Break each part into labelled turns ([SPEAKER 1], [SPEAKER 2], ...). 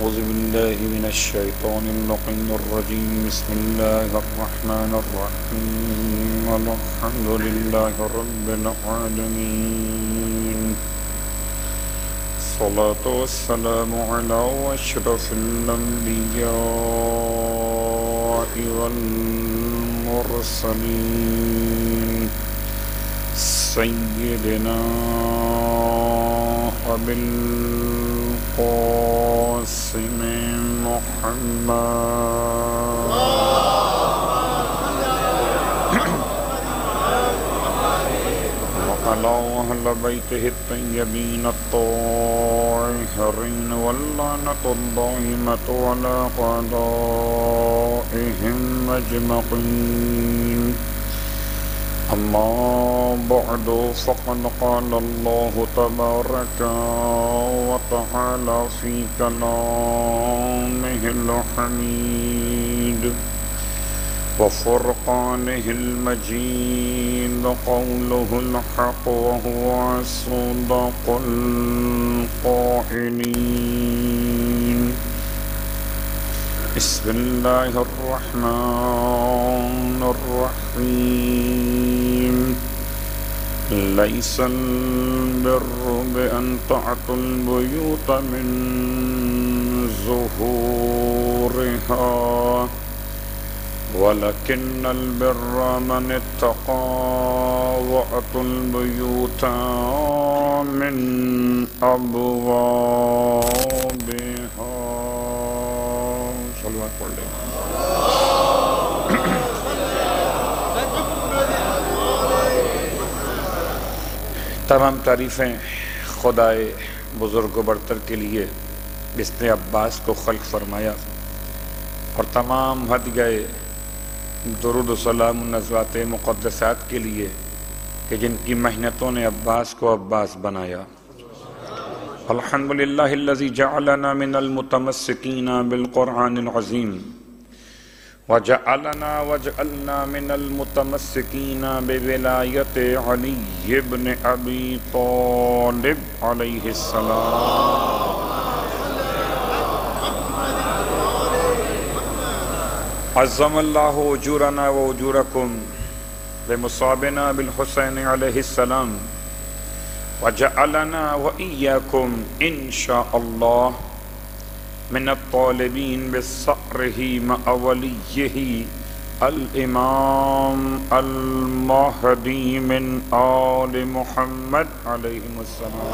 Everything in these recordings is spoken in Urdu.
[SPEAKER 1] أعوذ بالله من الشيطان اللعين الرجيم بسم الله الرحمن الرحيم الحمد لله رب العالمين الصلاة والسلام على أشرف الأنبياء والمرسلين سيدنا أبي القاسم محمد وعلى أهل بيته الطيبين الطاهرين واللعنة الدائمة على أعدائهم أجمعين أما بعد فقد قال الله تبارك وتعالى في كلامه الحميد وفرقانه المجيد قوله الحق وهو أصدق القائلين بسم الله الرحمن الرحيم ليس البر بأن تأتوا البيوت من ظهورها ولكن البر من اتقى وأتوا البيوت من أبوابها. صلوات پڑھ لیں. تمام تعریفیں خدائے بزرگ و برتر کے لیے جس نے عباس کو خلق فرمایا، اور تمام ہدیہ درود و سلام نزوات مقدسات کے لیے کہ جن کی محنتوں نے عباس کو عباس بنایا. الحمدللہ الذی جعلنا من المتمسکین بالقرآن العظیم وجعلنا من المتمسکین بولایت علی بن ابی طالب علیہ السلام. عظم اللہ اجورنا و اجورکم بمصابنا بالحسین علیہ السلام وجعلنا وإياكم إن شاء الله من الطالبين بصقره مع وليه الإمام المهدي من آل محمد عليهم السلام.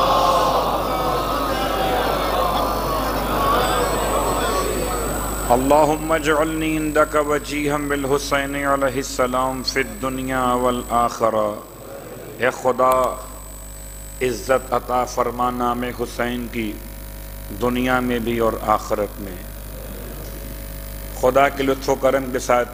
[SPEAKER 1] اللهم اجعلني عندك وجيها بالحسين عليه السلام في الدنيا والآخرة. اے خدا عزت عطا فرما نام حسین کی دنیا میں بھی اور آخرت میں. خدا کے لطف و کرم کے ساتھ،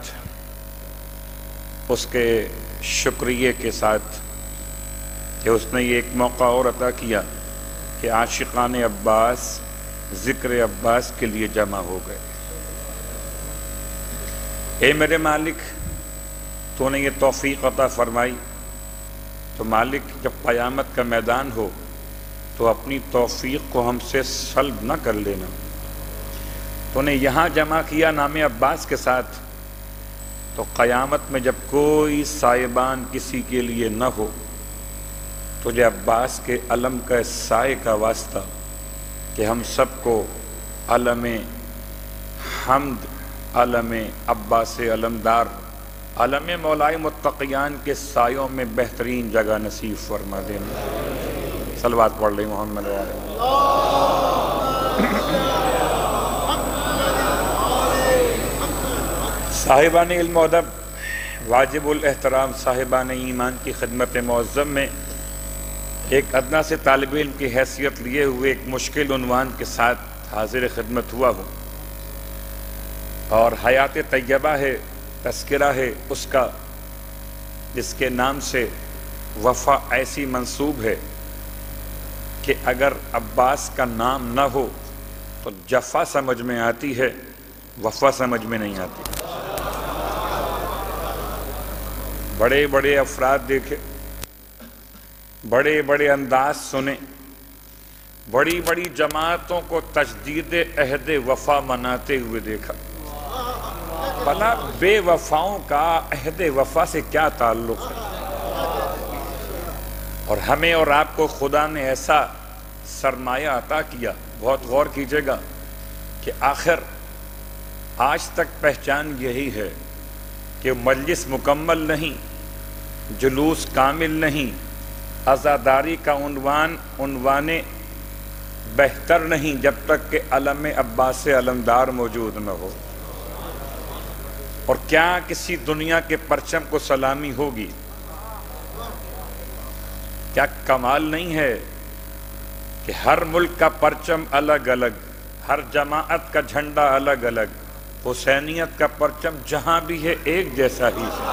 [SPEAKER 1] اس کے شکریہ کے ساتھ کہ اس نے یہ ایک موقع اور عطا کیا کہ عاشقان عباس ذکر عباس کے لیے جمع ہو گئے. اے میرے مالک، تو نے یہ توفیق عطا فرمائی، تو مالک جب قیامت کا میدان ہو تو اپنی توفیق کو ہم سے سلب نہ کر لینا. تو نے یہاں جمع کیا نام عباس کے ساتھ، تو قیامت میں جب کوئی سائبان کسی کے لیے نہ ہو، تجھے عباس کے علم کا سائے کا واسطہ کہ ہم سب کو علم حمد، علم عباس علمدار، علم مولائے متقیان کے سایوں میں بہترین جگہ نصیب فرما دینا. صلوات پڑھ لیں محمد وعلیہ. صاحبان علم و ادب، واجب الاحترام صاحبان ایمان کی خدمت معظم میں ایک ادنا سے طالب علم کی حیثیت لیے ہوئے ایک مشکل عنوان کے ساتھ حاضر خدمت ہوا ہوں، اور حیات طیبہ ہے، تذکرہ ہے اس کا جس کے نام سے وفا ایسی منسوب ہے کہ اگر عباس کا نام نہ ہو تو جفا سمجھ میں آتی ہے، وفا سمجھ میں نہیں آتی. بڑے بڑے افراد دیکھے، بڑے بڑے انداز سنے، بڑی بڑی جماعتوں کو تجدید عہد وفا مناتے ہوئے دیکھا. بھلا بے وفاؤں کا عہد وفا سے کیا تعلق ہے؟ اور ہمیں اور آپ کو خدا نے ایسا سرمایہ عطا کیا، بہت غور کیجئے گا، کہ آخر آج تک پہچان یہی ہے کہ مجلس مکمل نہیں، جلوس کامل نہیں، عزاداری کا عنوان بہتر نہیں جب تک کہ علم عباس علمدار موجود نہ ہو. اور کیا کسی دنیا کے پرچم کو سلامی ہوگی؟ کیا کمال نہیں ہے کہ ہر ملک کا پرچم الگ الگ، ہر جماعت کا جھنڈا الگ الگ، حسینیت کا پرچم جہاں بھی ہے ایک جیسا ہی ہے.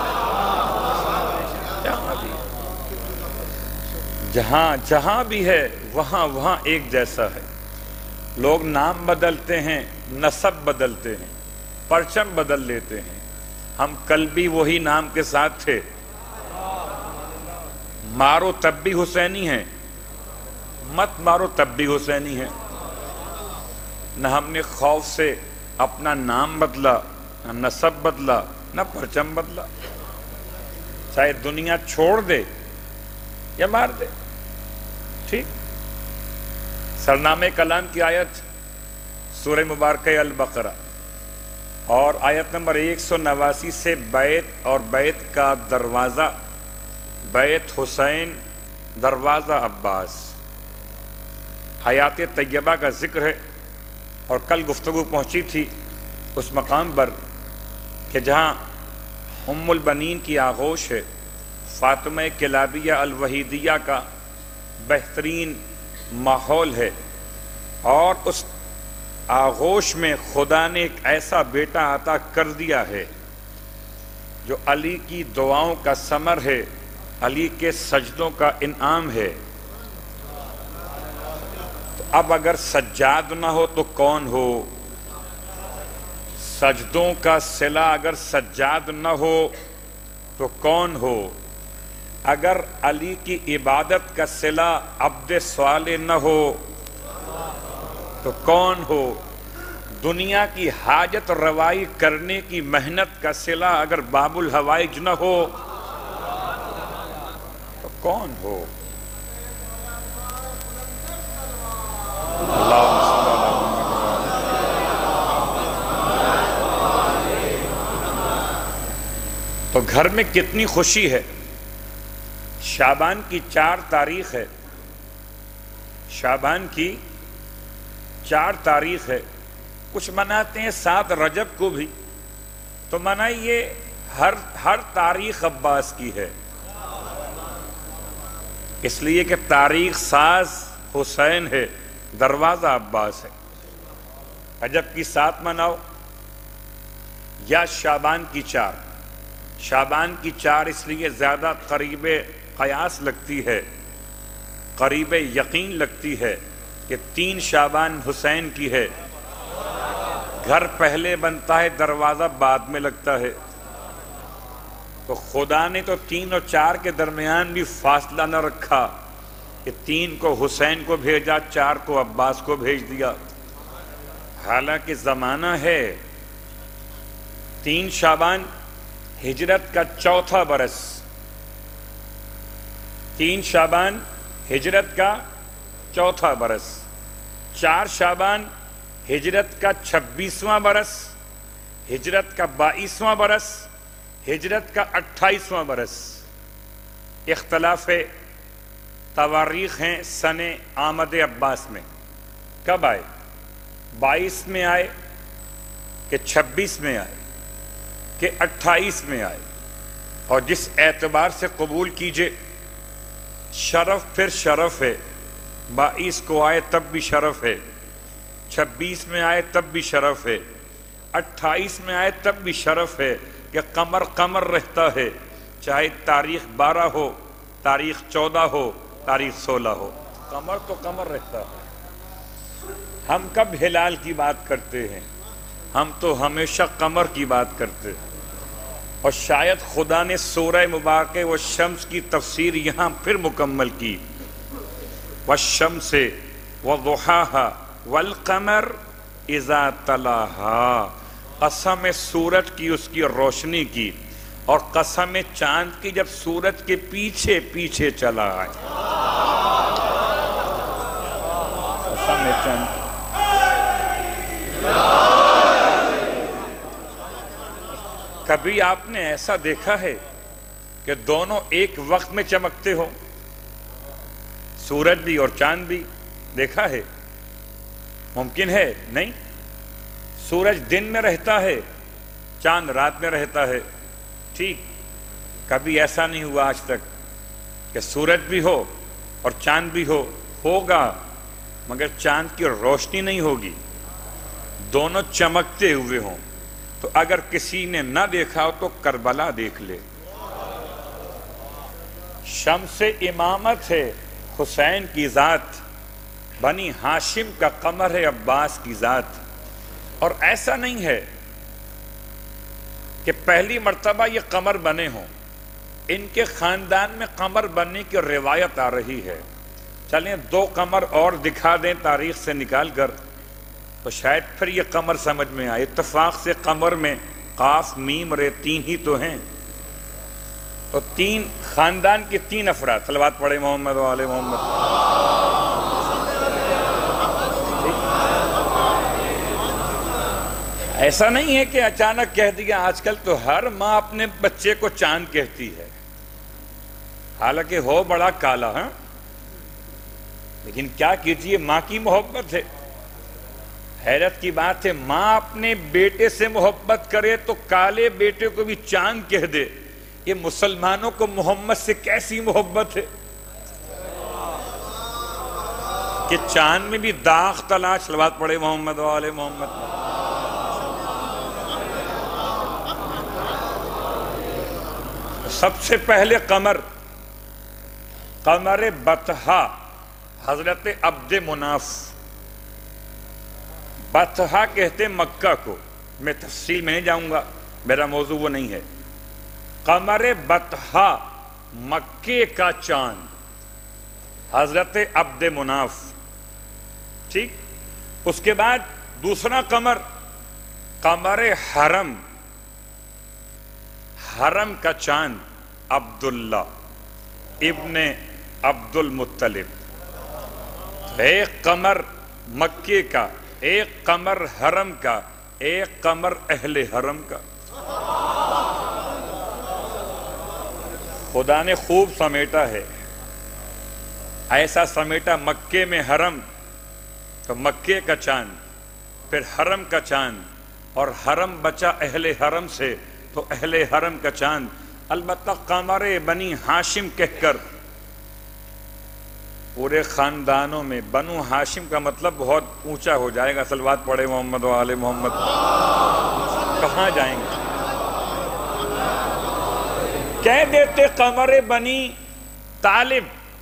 [SPEAKER 1] جہاں بھی ہے وہاں ایک جیسا ہے. لوگ نام بدلتے ہیں، نسب بدلتے ہیں، پرچم بدل لیتے ہیں. ہم کل بھی وہی نام کے ساتھ تھے، مارو تب بھی حسینی ہیں، مت مارو تب بھی حسینی ہیں. نہ ہم نے خوف سے اپنا نام بدلا، نہ نسب بدلا، نہ پرچم بدلا. چاہے دنیا چھوڑ دے یا مار دے، ٹھیک. سرنامے کلام کی آیت سورہ مبارکہ البقرہ اور آیت نمبر 189 سے بیت اور بیت کا دروازہ، بیت حسین دروازہ عباس، حیات طیبہ کا ذکر ہے. اور کل گفتگو پہنچی تھی اس مقام پر کہ جہاں ام البنین کی آغوش ہے، فاطمہ کلابیہ الوحیدیہ کا بہترین ماحول ہے، اور اس آغوش میں خدا نے ایک ایسا بیٹا عطا کر دیا ہے جو علی کی دعاؤں کا ثمر ہے، علی کے سجدوں کا انعام ہے. تو اب اگر سجاد نہ ہو تو کون ہو؟ سجدوں کا صلہ اگر سجاد نہ ہو تو کون ہو؟ اگر علی کی عبادت کا صلہ عبد صالح نہ ہو تو کون ہو؟ دنیا کی حاجت روائی کرنے کی محنت کا صلہ اگر باب الحوائج نہ ہو تو کون ہو؟ تو گھر میں کتنی خوشی ہے. شعبان کی 4 تاریخ ہے، شعبان کی 4 تاریخ ہے. کچھ مناتے ہیں 7 رجب کو بھی، تو منائیے ہر تاریخ عباس کی ہے، اس لیے کہ تاریخ ساز حسین ہے، دروازہ عباس ہے. رجب کی 7 مناؤ یا شعبان کی 4. شعبان کی 4 اس لیے زیادہ قریب قیاس لگتی ہے، قریب یقین لگتی ہے کہ 3 شعبان حسین کی ہے. گھر پہلے بنتا ہے، دروازہ بعد میں لگتا ہے. تو خدا نے تو 3 اور 4 کے درمیان بھی فاصلہ نہ رکھا کہ 3 کو حسین کو بھیجا، 4 کو عباس کو بھیج دیا. حالانکہ زمانہ ہے 3 شعبان ہجرت کا 4تھا برس، 3 شعبان ہجرت کا 4تھا برس، 4 شعبان ہجرت کا 26واں برس، ہجرت کا 22واں برس، ہجرت کا 28واں برس. اختلاف تواریخ ہیں سن آمد عباس میں. کب آئے؟ 22 میں آئے کہ 26 میں آئے کہ 28 میں آئے. اور جس اعتبار سے قبول کیجئے، شرف پھر شرف ہے. 22 کو آئے تب بھی شرف ہے، 26 میں آئے تب بھی شرف ہے، 28 میں آئے تب بھی شرف ہے کہ قمر رہتا ہے، چاہے تاریخ 12 ہو، تاریخ 14 ہو، تاریخ 16 ہو، قمر تو قمر رہتا ہے. ہم کب ہلال کی بات کرتے ہیں؟ ہم تو ہمیشہ قمر کی بات کرتے ہیں. اور شاید خدا نے سورہ مبارکہ والشمس کی تفسیر یہاں پھر مکمل کی. والشمس وضحاها والقمر اذا تلاها، قسم سورج کی اس کی روشنی کی، اور قسم چاند کی جب سورج کے پیچھے پیچھے چلا آئے. قسم چاند. کبھی آپ نے ایسا دیکھا ہے کہ دونوں ایک وقت میں چمکتے ہو؟ سورج بھی اور چاند بھی دیکھا ہے؟ ممکن ہے؟ نہیں. سورج دن میں رہتا ہے، چاند رات میں رہتا ہے. ٹھیک، کبھی ایسا نہیں ہوا آج تک کہ سورج بھی ہو اور چاند بھی ہو. ہوگا مگر چاند کی روشنی نہیں ہوگی، دونوں چمکتے ہوئے ہوں. تو اگر کسی نے نہ دیکھا ہو تو کربلا دیکھ لے. شمس امامت ہے حسین کی ذات، بنی ہاشم کا قمر ہے عباس کی ذات. اور ایسا نہیں ہے کہ پہلی مرتبہ یہ قمر بنے ہوں، ان کے خاندان میں قمر بننے کی روایت آ رہی ہے. چلیں 2 قمر اور دکھا دیں تاریخ سے نکال کر تو شاید پھر یہ قمر سمجھ میں آئے. اتفاق سے قمر میں قاف میم رے 3 ہی تو ہیں، تو 3 خاندان کے 3 افراد. صلوات پڑھے محمد و آل محمد. ایسا نہیں ہے کہ اچانک کہہ دیا. آج کل تو ہر ماں اپنے بچے کو چاند کہتی ہے، حالانکہ ہو بڑا کالا. ہاں، لیکن کیا کیجیے، ماں کی محبت ہے. حیرت کی بات ہے، ماں اپنے بیٹے سے محبت کرے تو کالے بیٹے کو بھی چاند کہہ دے. یہ مسلمانوں کو محمد سے کیسی محبت ہے کہ چاند میں بھی داغ تلاش. صلوات پڑھے محمد و آل محمد. سب سے پہلے قمر بطحا، حضرت عبد مناف. بطحا کہتے مکہ کو، میں تفصیل میں نہیں جاؤں گا، میرا موضوع وہ نہیں ہے. قمر بطحا مکے کا چاند، حضرت عبد مناف. ٹھیک، اس کے بعد دوسرا قمر حرم، حرم کا چاند عبداللہ ابن عبد المطلب. ایک قمر مکے کا، ایک قمر حرم کا، ایک قمر اہل حرم کا. خدا نے خوب سمیٹا ہے. ایسا سمیٹا مکے میں حرم تو مکے کا چاند، پھر حرم کا چاند، اور حرم بچا اہل حرم سے تو اہل حرم کا چاند. البتہ قمر بنی ہاشم کہہ کر پورے خاندانوں میں، بنو ہاشم کا مطلب بہت اونچا ہو جائے گا. صلوات پڑھے محمد و آل محمد. کہاں جائیں گے؟ کہہ دیتے قمر بنی طالب،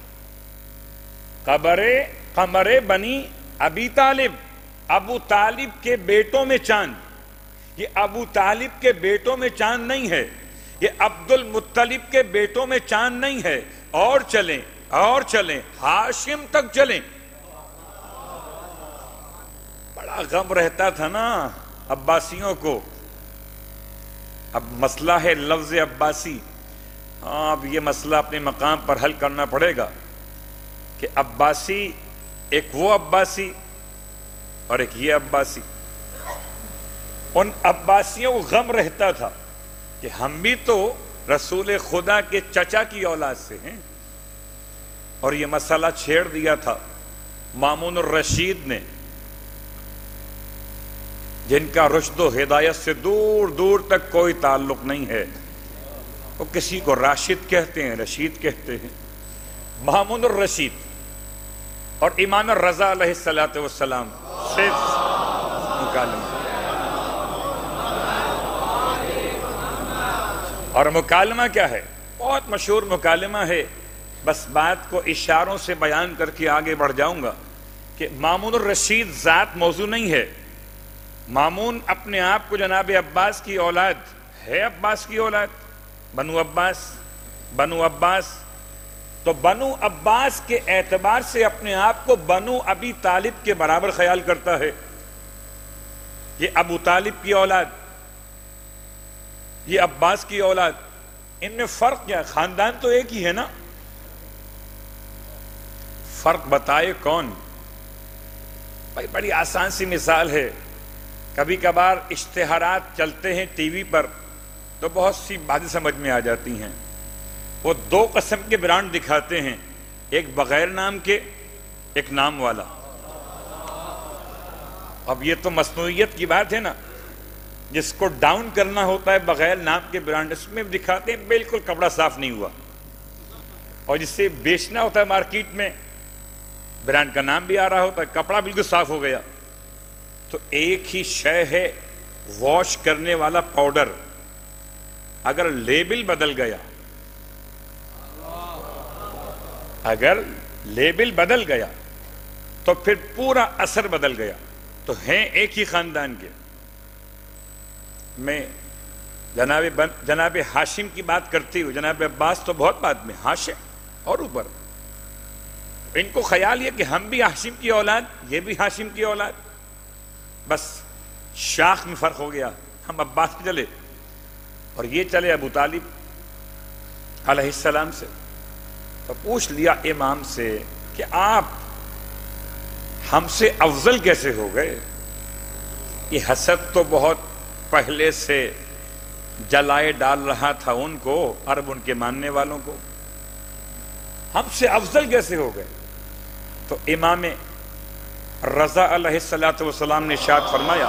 [SPEAKER 1] قمر بنی ابی طالب، ابو طالب کے بیٹوں میں چاند. یہ ابو طالب کے بیٹوں میں چاند نہیں ہے، یہ عبد المطلب کے بیٹوں میں چاند نہیں ہے. اور چلیں اور چلیں، ہاشم تک چلیں. بڑا غم رہتا تھا نا عباسیوں کو. اب مسئلہ ہے لفظ عباسی. ہاں، اب یہ مسئلہ اپنے مقام پر حل کرنا پڑے گا کہ عباسی ایک وہ عباسی اور ایک یہ عباسی. ان عباسیوں کو غم رہتا تھا کہ ہم بھی تو رسول خدا کے چچا کی اولاد سے ہیں. اور یہ مسئلہ چھیڑ دیا تھا مامون الرشید نے، جن کا رشد و ہدایت سے دور دور تک کوئی تعلق نہیں ہے. وہ کسی کو راشد کہتے ہیں، رشید کہتے ہیں. مامون الرشید اور امام الرضا علیہ السلام صرف مکالمہ. اور مکالمہ کیا ہے؟ بہت مشہور مکالمہ ہے. بس بات کو اشاروں سے بیان کر کے آگے بڑھ جاؤں گا کہ مامون الرشید ذات موضوع نہیں ہے. مامون اپنے آپ کو جناب عباس کی اولاد ہے، عباس کی اولاد، بنو عباس تو بنو عباس کے اعتبار سے اپنے آپ کو بنو ابی طالب کے برابر خیال کرتا ہے. یہ ابو طالب کی اولاد، یہ عباس کی اولاد، ان میں فرق کیا ہے؟ خاندان تو ایک ہی ہے نا. فرق بتائے کون؟ بھائی بڑی آسان سی مثال ہے. کبھی کبھار اشتہارات چلتے ہیں ٹی وی پر تو بہت سی باتیں سمجھ میں آ جاتی ہیں. وہ دو قسم کے برانڈ دکھاتے ہیں، ایک بغیر نام کے، ایک نام والا. اب یہ تو مصنوعیت کی بات ہے نا، جس کو ڈاؤن کرنا ہوتا ہے بغیر نام کے برانڈ، اس میں دکھاتے ہیں بالکل کپڑا صاف نہیں ہوا، اور جسے بیچنا ہوتا ہے مارکیٹ میں برانڈ کا نام بھی آ رہا ہوتا ہے، کپڑا بالکل صاف ہو گیا. تو ایک ہی شے ہے واش کرنے والا پاؤڈر، اگر لیبل بدل گیا، اگر لیبل بدل گیا تو پھر پورا اثر بدل گیا. تو ہیں ایک ہی خاندان کے. میں جناب ہاشم کی بات کرتی ہوں، جناب عباس تو بہت بعد میں، ہاشم اور اوپر. ان کو خیال یہ کہ ہم بھی ہاشم کی اولاد، یہ بھی ہاشم کی اولاد، بس شاخ میں فرق ہو گیا. ہم عباس میں چلے اور یہ چلے ابو طالب علیہ السلام سے. تو پوچھ لیا امام سے کہ آپ ہم سے افضل کیسے ہو گئے؟ یہ حسد تو بہت پہلے سے جلائے ڈال رہا تھا ان کو، عرب ان کے ماننے والوں کو. ہم سے افضل کیسے ہو گئے؟ تو امام رضا علیہ السلام نے ارشاد فرمایا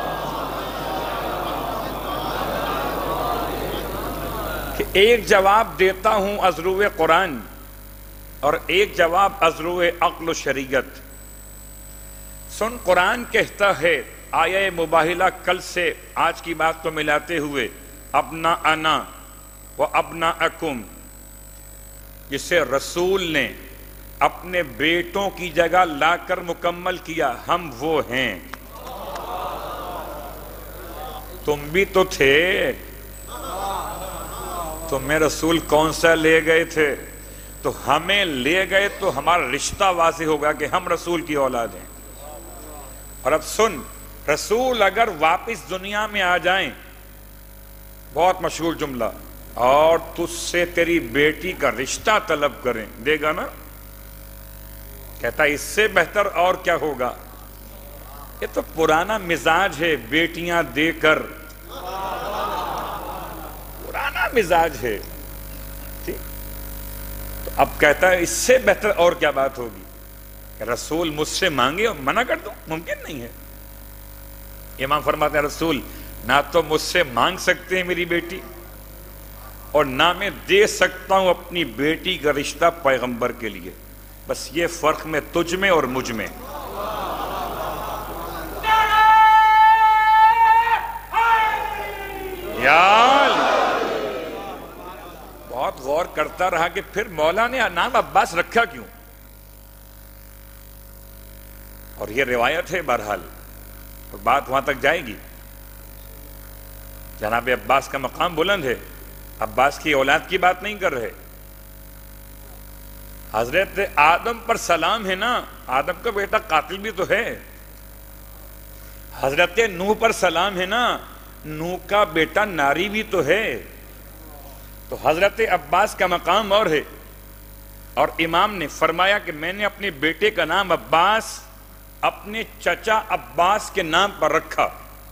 [SPEAKER 1] کہ ایک جواب دیتا ہوں از روئے قرآن اور ایک جواب از روئے عقل و شریعت. سن، قرآن کہتا ہے، آیہ مباہلہ کل سے آج کی بات کو ملاتے ہوئے، اپنا انا و اپنا اکم، جسے رسول نے اپنے بیٹوں کی جگہ لا کر مکمل کیا، ہم وہ ہیں. تم بھی تو تھے، تمہیں رسول کون سا لے گئے تھے؟ تو ہمیں لے گئے تو ہمارا رشتہ واضح ہوگا کہ ہم رسول کی اولاد ہیں. اور اب سن، رسول اگر واپس دنیا میں آ جائیں، بہت مشہور جملہ، اور تجھ سے تیری بیٹی کا رشتہ طلب کریں، دے گا نا؟ کہتا اس سے بہتر اور کیا ہوگا؟ یہ تو پرانا مزاج ہے، بیٹیاں دے کر، پرانا مزاج ہے. تو اب کہتا ہے اس سے بہتر اور کیا بات ہوگی کہ رسول مجھ سے مانگے اور منع کر دوں؟ ممکن نہیں ہے. امام فرماتے ہیں رسول نہ تو مجھ سے مانگ سکتے ہیں میری بیٹی، اور نہ میں دے سکتا ہوں اپنی بیٹی کا رشتہ پیغمبر کے لیے. بس یہ فرق میں تجھ میں اور مجھ میں. بہت غور کرتا رہا کہ پھر مولا نے نام عباس رکھا کیوں، اور یہ روایت ہے بہرحال، اور بات وہاں تک جائے گی. جناب عباس کا مقام بلند ہے، عباس کی اولاد کی بات نہیں کر رہے. حضرت آدم پر سلام ہے نا، آدم کا بیٹا قاتل بھی تو ہے. حضرت نوح پر سلام ہے نا، نوح کا بیٹا ناری بھی تو ہے. تو حضرت عباس کا مقام اور ہے. اور امام نے فرمایا کہ میں نے اپنے بیٹے کا نام عباس اپنے چچا عباس کے نام پر رکھا.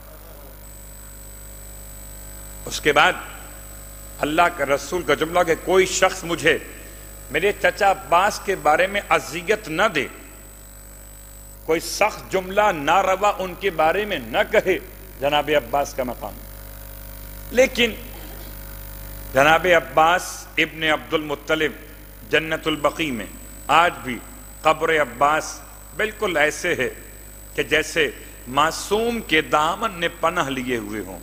[SPEAKER 1] اس کے بعد اللہ کا رسول کا جملہ کہ کوئی شخص مجھے میرے چچا عباس کے بارے میں اذیت نہ دے، کوئی سخت جملہ ناروا ان کے بارے میں نہ کہے. جناب عباس کا مقام. لیکن جناب عباس ابن عبد المطلب جنت البقیع میں آج بھی قبر عباس بالکل ایسے ہے کہ جیسے معصوم کے دامن نے پناہ لیے ہوئے ہوں.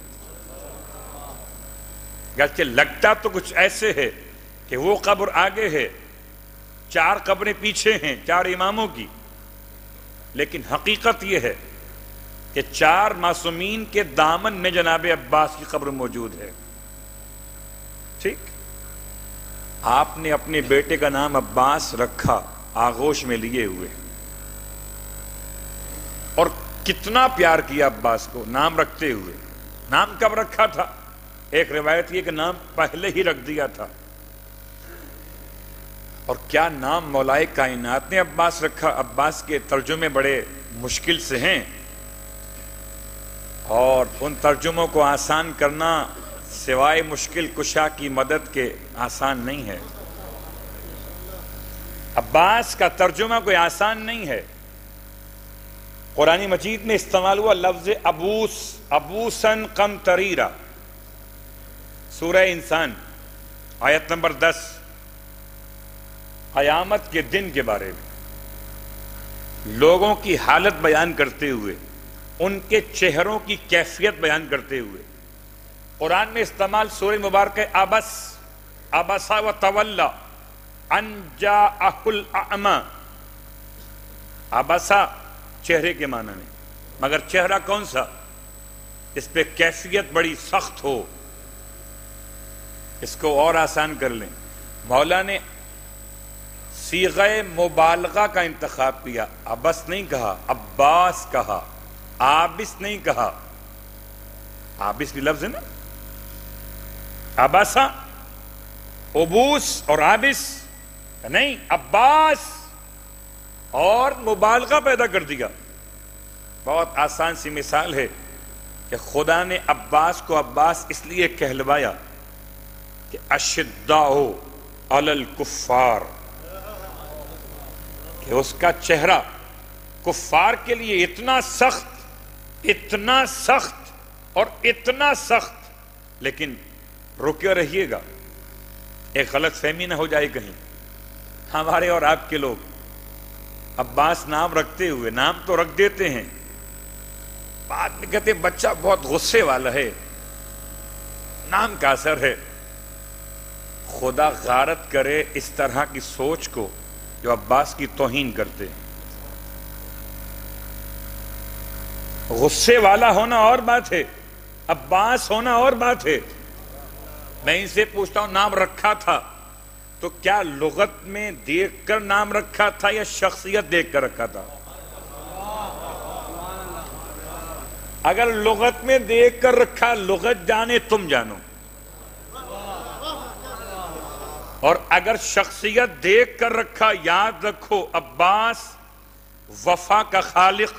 [SPEAKER 1] گرچہ لگتا تو کچھ ایسے ہے کہ وہ قبر آگے ہے، 4 قبریں پیچھے ہیں 4 اماموں کی، لیکن حقیقت یہ ہے کہ 4 معصومین کے دامن میں جناب عباس کی قبر موجود ہے. ٹھیک. آپ نے اپنے بیٹے کا نام عباس رکھا آغوش میں لیے ہوئے، اور کتنا پیار کیا عباس کو نام رکھتے ہوئے۔ نام کب رکھا تھا؟ ایک روایت یہ کہ نام پہلے ہی رکھ دیا تھا۔ اور کیا نام مولائے کائنات نے عباس رکھا۔ عباس کے ترجمے بڑے مشکل سے ہیں، اور ان ترجموں کو آسان کرنا سوائے مشکل کشا کی مدد کے آسان نہیں ہے۔ عباس کا ترجمہ کوئی آسان نہیں ہے۔ قرآن مجید میں استعمال ہوا لفظ ابوس، ابوسن قمطریرا، سورہ انسان آیت نمبر 10، قیامت کے دن کے بارے میں لوگوں کی حالت بیان کرتے ہوئے، ان کے چہروں کی کیفیت بیان کرتے ہوئے قرآن میں استعمال سورہ مبارکہ ابس، ابسا و تولا ان جاءہ الاعمی۔ ابسا چہرے کے معنی میں، مگر چہرہ کون سا؟ اس پہ کیفیت بڑی سخت ہو۔ اس کو اور آسان کر لیں، مولا نے صیغہ مبالغہ کا انتخاب کیا، ابس نہیں کہا، عباس کہا، آبس نہیں کہا۔ آبس بھی لفظ ہے نا، اباسا، ابوس اور آبس نہیں، عباس، اور مبالغہ پیدا کر دیا۔ بہت آسان سی مثال ہے کہ خدا نے عباس کو عباس اس لیے کہلوایا کہ اشداء علی الکفار، کہ اس کا چہرہ کفار کے لیے اتنا سخت، اتنا سخت اور اتنا سخت۔ لیکن رکے رہیے گا، ایک غلط فہمی نہ ہو جائے کہیں۔ ہمارے اور آپ کے لوگ عباس نام رکھتے ہوئے نام تو رکھ دیتے ہیں، بعد میں کہتے ہیں بچہ بہت غصے والا ہے، نام کا اثر ہے۔ خدا غارت کرے اس طرح کی سوچ کو جو عباس کی توہین کرتے ہیں۔ غصے والا ہونا اور بات ہے، عباس ہونا اور بات ہے۔ میں ان سے پوچھتا ہوں، نام رکھا تھا تو کیا لغت میں دیکھ کر نام رکھا تھا یا شخصیت دیکھ کر رکھا تھا؟ اگر لغت میں دیکھ کر رکھا، لغت جانے تم جانو، اور اگر شخصیت دیکھ کر رکھا، یاد رکھو عباس وفا کا خالق۔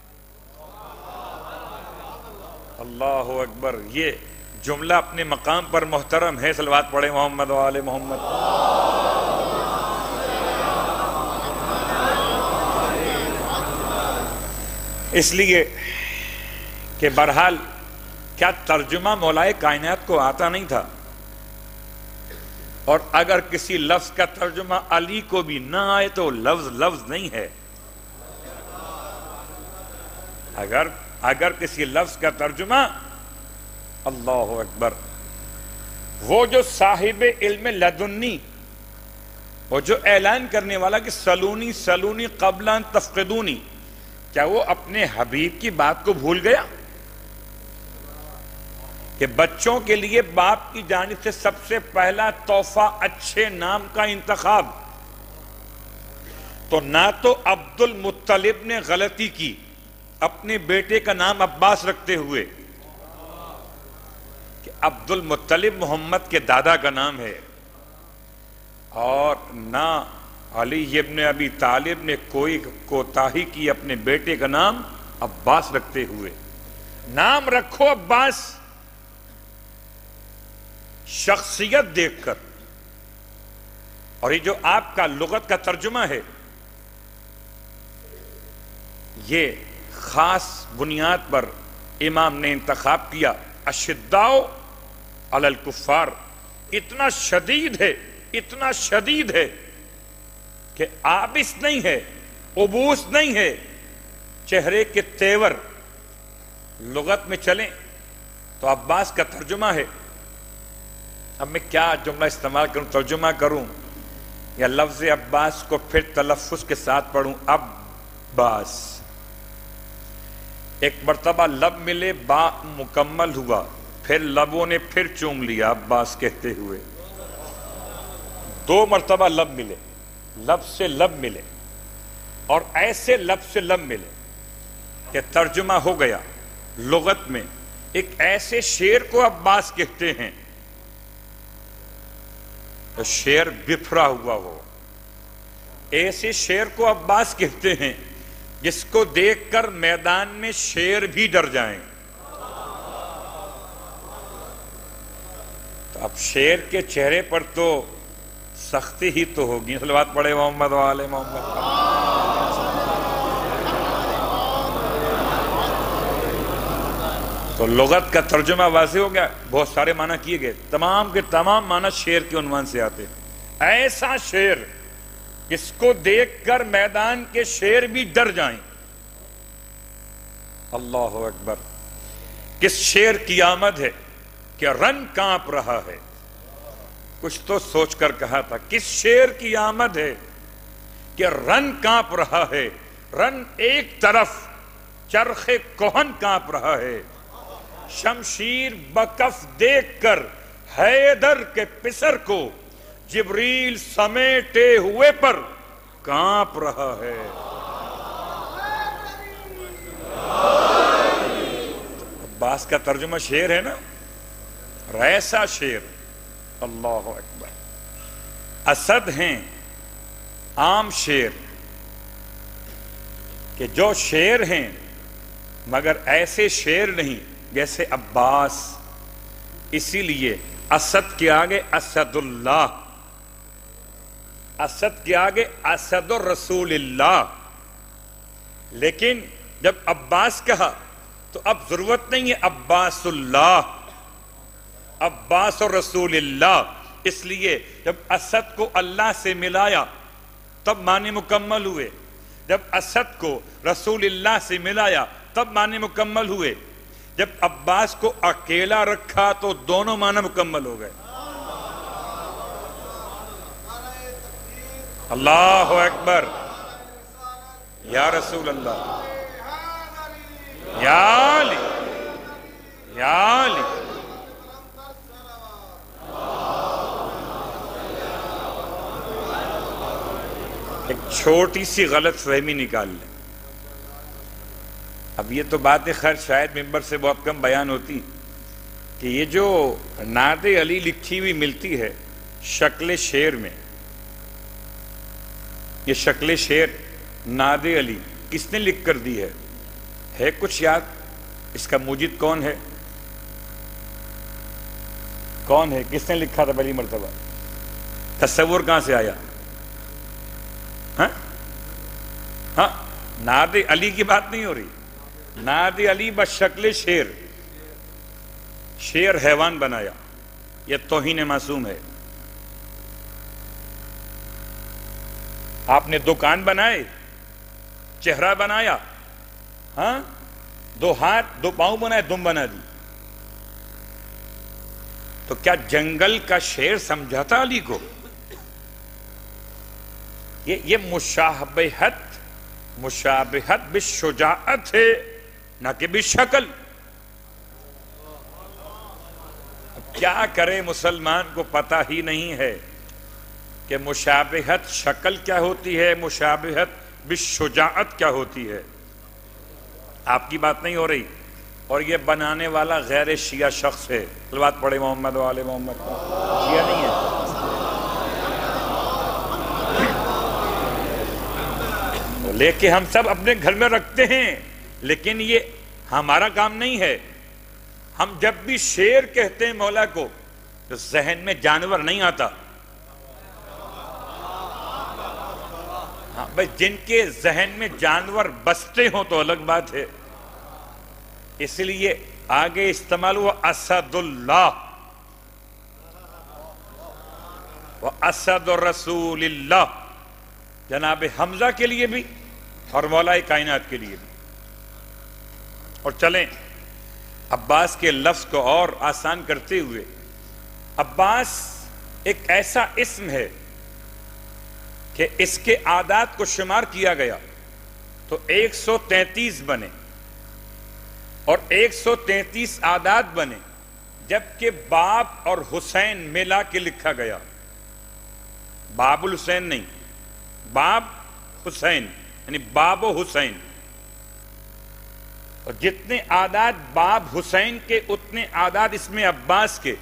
[SPEAKER 1] اللہ اکبر، یہ جملہ اپنے مقام پر محترم ہے۔ صلوات پڑھے محمد و آل محمد۔ اس لیے کہ بہرحال کیا ترجمہ مولائے کائنات کو آتا نہیں تھا، اور اگر کسی لفظ کا ترجمہ علی کو بھی نہ آئے تو لفظ لفظ نہیں ہے۔ اگر کسی لفظ کا ترجمہ، اللہ اکبر، وہ جو صاحب علم لدنی، وہ جو اعلان کرنے والا کہ سلونی سلونی قبل ان تفقدونی، کیا وہ اپنے حبیب کی بات کو بھول گیا کہ بچوں کے لیے باپ کی جانب سے سب سے پہلا تحفہ اچھے نام کا انتخاب؟ تو نہ تو عبد المطلب نے غلطی کی اپنے بیٹے کا نام عباس رکھتے ہوئے، کہ عبد المطلب محمد کے دادا کا نام ہے، اور نہ علی ابن ابی طالب نے کوئی کوتاہی کی اپنے بیٹے کا نام عباس رکھتے ہوئے۔ نام رکھو عباس شخصیت دیکھ کر، اور یہ جو آپ کا لغت کا ترجمہ ہے، یہ خاص بنیاد پر امام نے انتخاب کیا۔ اشداء علی الکفار اتنا شدید ہے، اتنا شدید ہے کہ آبس نہیں ہے، عبوس نہیں ہے، چہرے کے تیور۔ لغت میں چلیں تو عباس کا ترجمہ ہے۔ اب میں کیا جملہ استعمال کروں، ترجمہ کروں یا لفظ عباس کو پھر تلفظ کے ساتھ پڑھوں؟ عباس، ایک مرتبہ لب ملے، با مکمل ہوا، پھر لبوں نے پھر چوم لیا عباس کہتے ہوئے۔ 2 مرتبہ لب ملے، لب سے لب ملے اور ایسے لب سے لب ملے کہ ترجمہ ہو گیا لغت میں ایک ایسے شعر کو عباس کہتے ہیں تو شعر بفرا ہوا ہو، ایسے شعر کو عباس کہتے ہیں جس کو دیکھ کر میدان میں شیر بھی ڈر جائیں۔ تو اب شیر کے چہرے پر تو سختی ہی تو ہوگی، صلوات پڑھے محمد وآل محمد۔ تو لغت کا ترجمہ واضح ہو گیا، بہت سارے معنی کیے گئے، تمام کے تمام معنی شعر کے عنوان سے آتے۔ ایسا شعر جس کو دیکھ کر میدان کے شیر بھی ڈر جائیں۔ اللہ اکبر! کس شعر کی آمد ہے کہ رن کانپ رہا ہے؟ کچھ تو سوچ کر کہا تھا، کس شعر کی آمد ہے کہ رن کانپ رہا ہے؟ رن ایک طرف، چرخ کوہن کانپ رہا ہے، شمشیر بکف دیکھ کر حیدر کے پسر کو جبریل سمیٹے ہوئے پر کانپ رہا ہے۔ عباس کا ترجمہ شعر ہے نا، ایسا شعر۔ اللہ اکبر! اسد ہیں عام شعر کہ جو شعر ہیں مگر ایسے شعر نہیں جیسے عباس، اسی لیے اسد کے آگے اسد اللہ، اسد کے آگے اسد الرسول اللہ۔ لیکن جب عباس کہا تو اب ضرورت نہیں ہے عباس اللہ، عباس اور رسول اللہ، اس لیے جب اسد کو اللہ سے ملایا تب معنی مکمل ہوئے، جب اسد کو رسول اللہ سے ملایا تب معنی مکمل ہوئے، جب عباس کو اکیلا رکھا تو دونوں معنی مکمل ہو گئے۔ اللہ اکبر! یا رسول اللہ، یا علی، یا علی! ایک چھوٹی سی غلط فہمی نکال لیں۔ اب یہ تو باتیں خیر شاید ممبر سے بہت کم بیان ہوتی کہ یہ جو نعت علی لکھی ہوئی ملتی ہے شکل شعر میں، یہ شکل شعر نعت علی کس نے لکھ کر دی ہے کچھ یاد؟ اس کا موجد کون ہے؟ کون ہے؟ کس نے لکھا تھا پہلی مرتبہ؟ تصور کہاں سے آیا؟ ہاں، نعت علی کی بات نہیں ہو رہی، نعت علی بس شکل شعر، شعر حیوان بنایا، یہ توہین معصوم ہے۔ آپ نے دکان بنائے، چہرہ بنایا، ہاں، 2 ہاتھ 2 پاؤں بنائے، دم بنا دی، تو کیا جنگل کا شیر سمجھا تھا علی کو؟ یہ مشابہت بالشجاعت ہے نہ کہ بالشکل۔ کیا کرے مسلمان کو پتہ ہی نہیں ہے کہ مشابہت شکل کیا ہوتی ہے، مشابہت بالشجاعت کیا ہوتی ہے۔ آپ کی بات نہیں ہو رہی، اور یہ بنانے والا غیر شیعہ شخص ہے، صلوات پڑھے محمد وآل محمد، شیعہ نہیں ہے۔ لے کے ہم سب اپنے گھر میں رکھتے ہیں، لیکن یہ ہمارا کام نہیں ہے۔ ہم جب بھی شیر کہتے ہیں مولا کو تو ذہن میں جانور نہیں آتا۔ ہاں بھائی، جن کے ذہن میں جانور بستے ہوں تو الگ بات ہے، اس لیے آگے استعمال ہوا اسد اللہ و اسد الرسول اللہ، جناب حمزہ کے لیے بھی اور مولا کائنات کے لیے بھی۔ اور چلیں عباس کے لفظ کو اور آسان کرتے ہوئے، عباس ایک ایسا اسم ہے کہ اس کے اعداد کو شمار کیا گیا تو 133 بنے، اور 133 اعداد بنے، جبکہ باپ اور حسین ملا کے لکھا گیا۔ باب الحسین نہیں، باب حسین یعنی باب و حسین. اور جتنے اعداد باب حسین کے اتنے اعداد اس میں عباس کے.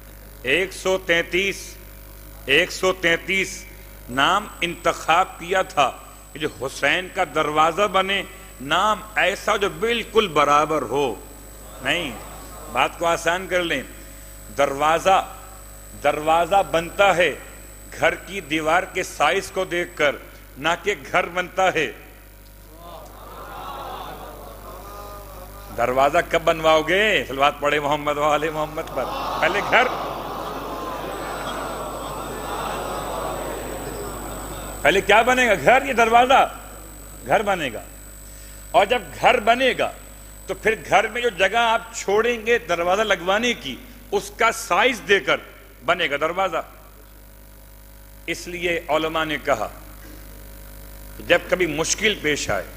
[SPEAKER 1] 133 نام انتخاب کیا تھا کہ جو حسین کا دروازہ بنے، نام ایسا جو بالکل برابر ہو. نہیں، بات کو آسان کر لیں. دروازہ بنتا ہے گھر کی دیوار کے سائز کو دیکھ کر، نہ کہ گھر بنتا ہے. دروازہ کب بنواؤ گے؟ صلوات پڑھے محمد و آل محمد پر. پہلے گھر، پہلے کیا بنے گا؟ گھر. یہ دروازہ گھر بنے گا. اور جب گھر بنے گا تو پھر گھر میں جو جگہ آپ چھوڑیں گے دروازہ لگوانے کی، اس کا سائز دے کر بنے گا دروازہ. اس لیے علماء نے کہا کہ جب کبھی مشکل پیش آئے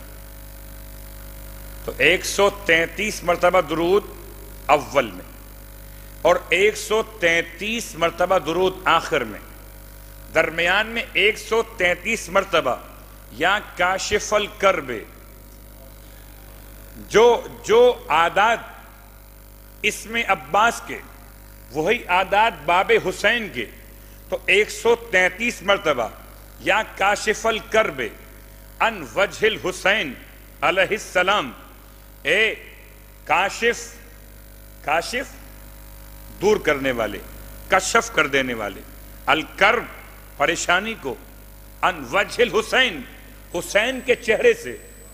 [SPEAKER 1] تو 133 مرتبہ درود اول میں اور 133 مرتبہ درود آخر میں، درمیان میں 133 مرتبہ یا کاشف الکرب. جو اعداد اسم عباس کے وہی اعداد باب حسین کے، تو 133 مرتبہ یا کاشف الکرب ان وجہ الحسین علیہ السلام. اے کاشف دور کرنے والے، کشف کر دینے والے، الکرب پریشانی کو، ان وجہ الحسین حسین کے چہرے سے.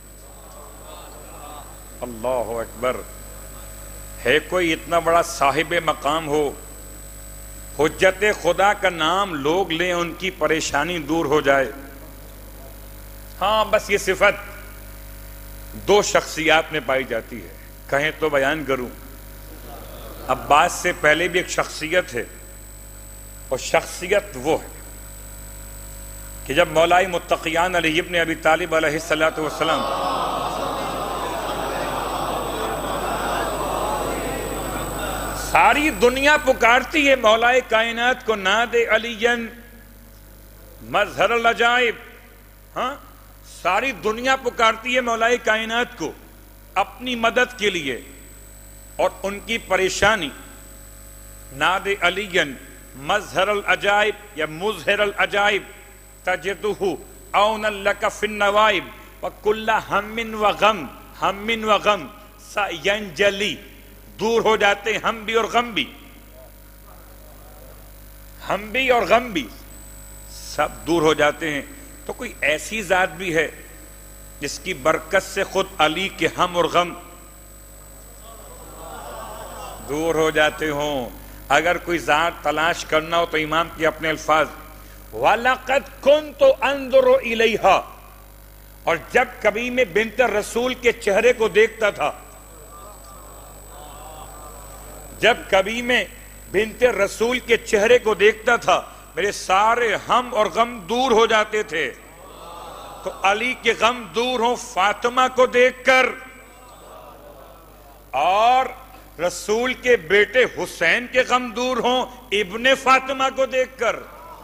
[SPEAKER 1] اللہ اکبر. ہے کوئی اتنا بڑا صاحب مقام ہو، حجت خدا کا نام لوگ لیں ان کی پریشانی دور ہو جائے؟ ہاں، بس یہ صفت 2 شخصیات میں پائی جاتی ہے. کہیں تو بیان کروں. عباس سے پہلے بھی ایک شخصیت ہے، اور شخصیت وہ ہے کہ جب مولائے متقیان علی ابن ابی طالب علیہ السلام ساری دنیا پکارتی ہے مولائے کائنات کو، ناد علی مظہر العجائب. ہاں، ساری دنیا پکارتی ہے مولائے کائنات کو اپنی مدد کے لیے، اور ان کی پریشانی ناد علی مظہر العجائب یا مظہر العجائب تجدہ عونا لک فی النوائب وکل ہم و غم سینجلی. دور ہو جاتے ہیں ہم بھی اور غم بھی، ہم بھی اور غم بھی سب دور ہو جاتے ہیں. تو کوئی ایسی ذات بھی ہے جس کی برکت سے خود علی کے ہم اور غم دور ہو جاتے ہوں؟ اگر کوئی ذات تلاش کرنا ہو تو امام کے اپنے الفاظ، وَلَقَدْ كُنْتُ أَنظُرُ إِلَيْهَا. اور جب کبھی میں بنت رسول کے چہرے کو دیکھتا تھا، جب کبھی میں بنت رسول کے چہرے کو دیکھتا تھا میرے سارے ہم اور غم دور ہو جاتے تھے. تو علی کے غم دور ہوں فاطمہ کو دیکھ کر، اور رسول کے بیٹے حسین کے غم دور ہوں ابن فاطمہ کو دیکھ کر.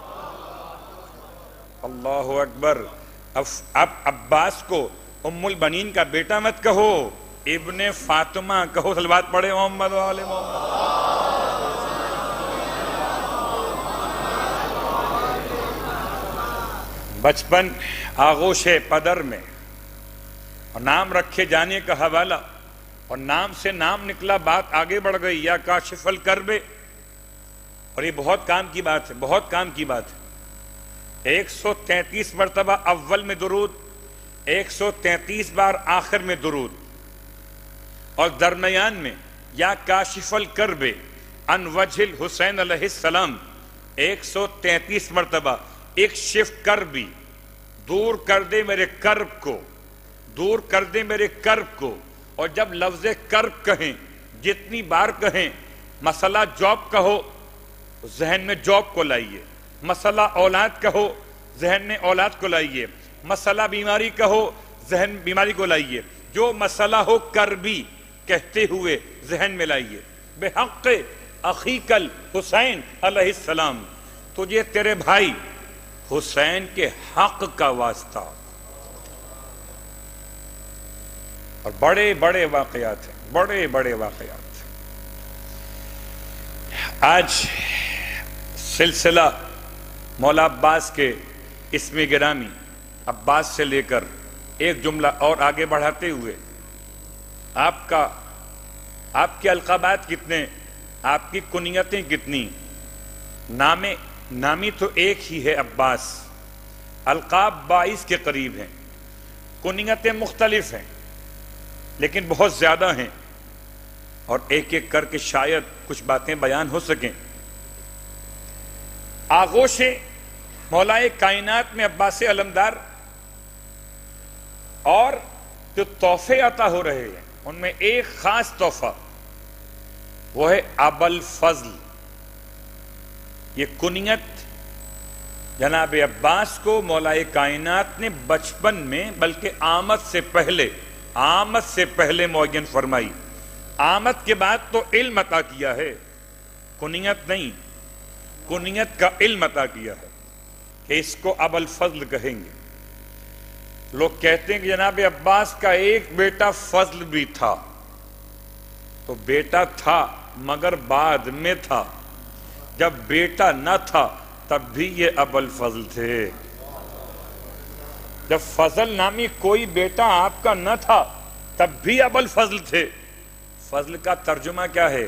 [SPEAKER 1] اللہ اکبر. اب عباس کو ام البنین کا بیٹا مت کہو، ابن فاطمہ کہو. صلوات پڑھے محمد و آل محمد. بچپن آغوش پدر میں اور نام رکھے جانے کا حوالہ، اور نام سے نام نکلا، بات آگے بڑھ گئی یا کاشف الکرب. اور یہ بہت کام کی بات ہے، بہت کام کی بات ہے. 133 مرتبہ اول میں درود، 133 بار آخر میں درود، اور درمیان میں یا کاشف الکرب ان وجہ الحسین علیہ السلام 133 مرتبہ. اکشف کربی، دور کر دے میرے کرب کو، دور کر دے میرے کرب کو. اور جب لفظ کرب کہیں، جتنی بار کہیں، مسئلہ جاب کا ہو ذہن میں جاب کو لائیے، مسئلہ اولاد کا ہو ذہن میں اولاد کو لائیے، مسئلہ بیماری کا ہو ذہن بیماری کو لائیے، جو مسئلہ ہو کربی کہتے ہوئے ذہن میں لائیے. بحق اخیک الحسین علیہ السلام، تجھے تیرے بھائی حسین کے حق کا واسطہ، اور بڑے بڑے واقعات ہیں، بڑے بڑے واقعات ہیں۔ آج سلسلہ مولا عباس کے اسم گرامی عباس سے لے کر ایک جملہ اور آگے بڑھاتے ہوئے، آپ کے القابات کتنے، آپ کی کنیتیں کتنی؟ نامی تو ایک ہی ہے عباس، القاب 22 کے قریب ہیں، کنیتیں مختلف ہیں لیکن بہت زیادہ ہیں، اور ایک ایک کر کے شاید کچھ باتیں بیان ہو سکیں۔ آغوش مولائے کائنات میں عباس علمدار اور جو تحفے عطا ہو رہے ہیں ان میں ایک خاص تحفہ وہ ہے ابوالفضل۔ یہ کنیت جناب عباس کو مولائے کائنات نے بچپن میں بلکہ آمد سے پہلے معین فرمائی، آمد کے بعد تو علم عطا کیا ہے، کنیت نہیں، کنیت کا علم عطا کیا ہے کہ اس کو ابوالفضل کہیں گے۔ لوگ کہتے ہیں کہ جناب عباس کا ایک بیٹا فضل بھی تھا، تو بیٹا تھا مگر بعد میں تھا، جب بیٹا نہ تھا تب بھی یہ ابوالفضل تھے۔ جب فضل نامی کوئی بیٹا آپ کا نہ تھا تب بھی ابوالفضل تھے۔ فضل کا ترجمہ کیا ہے؟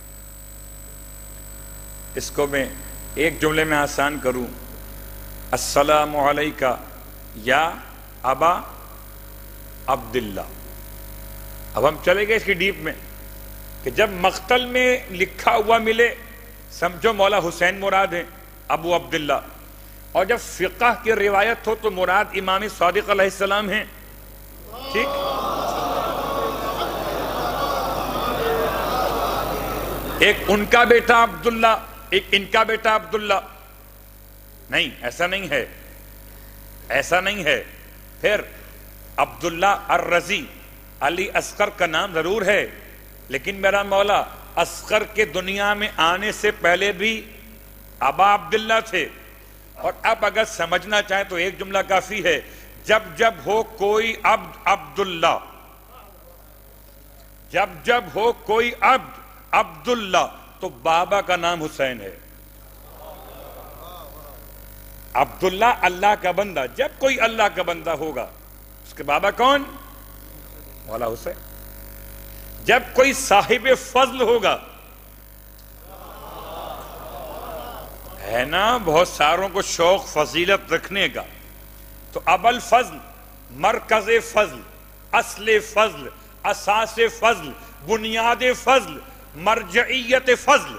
[SPEAKER 1] اس کو میں ایک جملے میں آسان کروں، السلام علیکہ یا ابا عبداللہ۔ اب ہم چلے گئے اس کی ڈیپ میں کہ جب مقتل میں لکھا ہوا ملے سمجھو مولا حسین مراد ہیں، ابو عبداللہ، اور جب فقہ کی روایت ہو تو مراد امام صادق علیہ السلام ہیں، ٹھیک؟ ایک ان کا بیٹا عبداللہ، ایک ان کا بیٹا عبداللہ، نہیں ایسا نہیں ہے، ایسا نہیں ہے۔ پھر عبداللہ الرضی، علی اصغر کا نام ضرور ہے لیکن میرا مولا اصغر کے دنیا میں آنے سے پہلے بھی ابا عبداللہ تھے۔ اور اب اگر سمجھنا چاہیں تو ایک جملہ کافی ہے، جب جب ہو کوئی عبد عبداللہ، جب جب ہو کوئی عبد عبداللہ تو بابا کا نام حسین ہے۔ عبداللہ اللہ کا بندہ، جب کوئی اللہ کا بندہ ہوگا اس کے بابا کون؟ مولا حسین۔ جب کوئی صاحب فضل ہوگا، ہے نا بہت ساروں کو شوق فضیلت رکھنے کا، تو ابوالفضل، مرکز فضل، اصل فضل، اساس فضل، بنیاد فضل، مرجعیت فضل،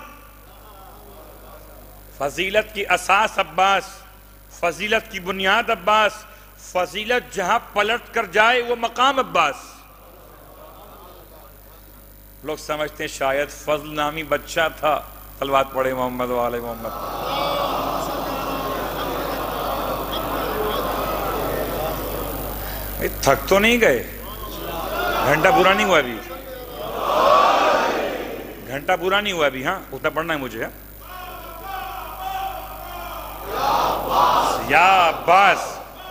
[SPEAKER 1] فضیلت کی اساس عباس، فضیلت کی بنیاد عباس، فضیلت جہاں پلٹ کر جائے وہ مقام عباس۔ لوگ سمجھتے ہیں شاید فضل نامی بچہ تھا، صلوات پڑھے محمد و آل محمد۔ تھک تو نہیں گئے؟ گھنٹہ پورا نہیں ہوا ابھی، گھنٹہ پورا نہیں ہوا ابھی، ہاں اتنا پڑھنا ہے مجھے۔ یا عباس،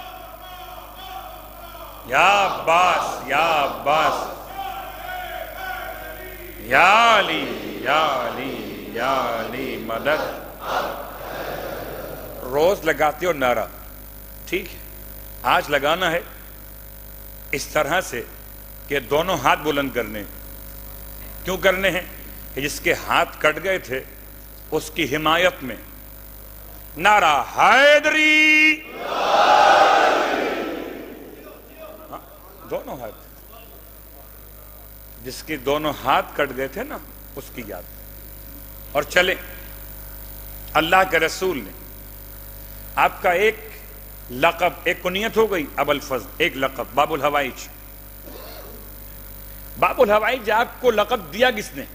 [SPEAKER 1] یا عباس، یا عباس، یا علی، یا علی، یا علی مدد۔ روز لگاتے ہو نعرہ، ٹھیک ہے، آج لگانا ہے اس طرح سے کہ دونوں ہاتھ بلند کرنے۔ کیوں کرنے ہیں؟ کہ جس کے ہاتھ کٹ گئے تھے اس کی حمایت میں نعرہ حیدری، دونوں ہاتھ، جس کے دونوں ہاتھ کٹ گئے تھے نا اس کی یاد۔ اور چلیں، اللہ کے رسول نے آپ کا ایک لقب، ایک کنیت ہو گئی ابوالفضل، ایک لقب باب الحوائج۔ باب الحوائج آپ کو لقب دیا کس نے؟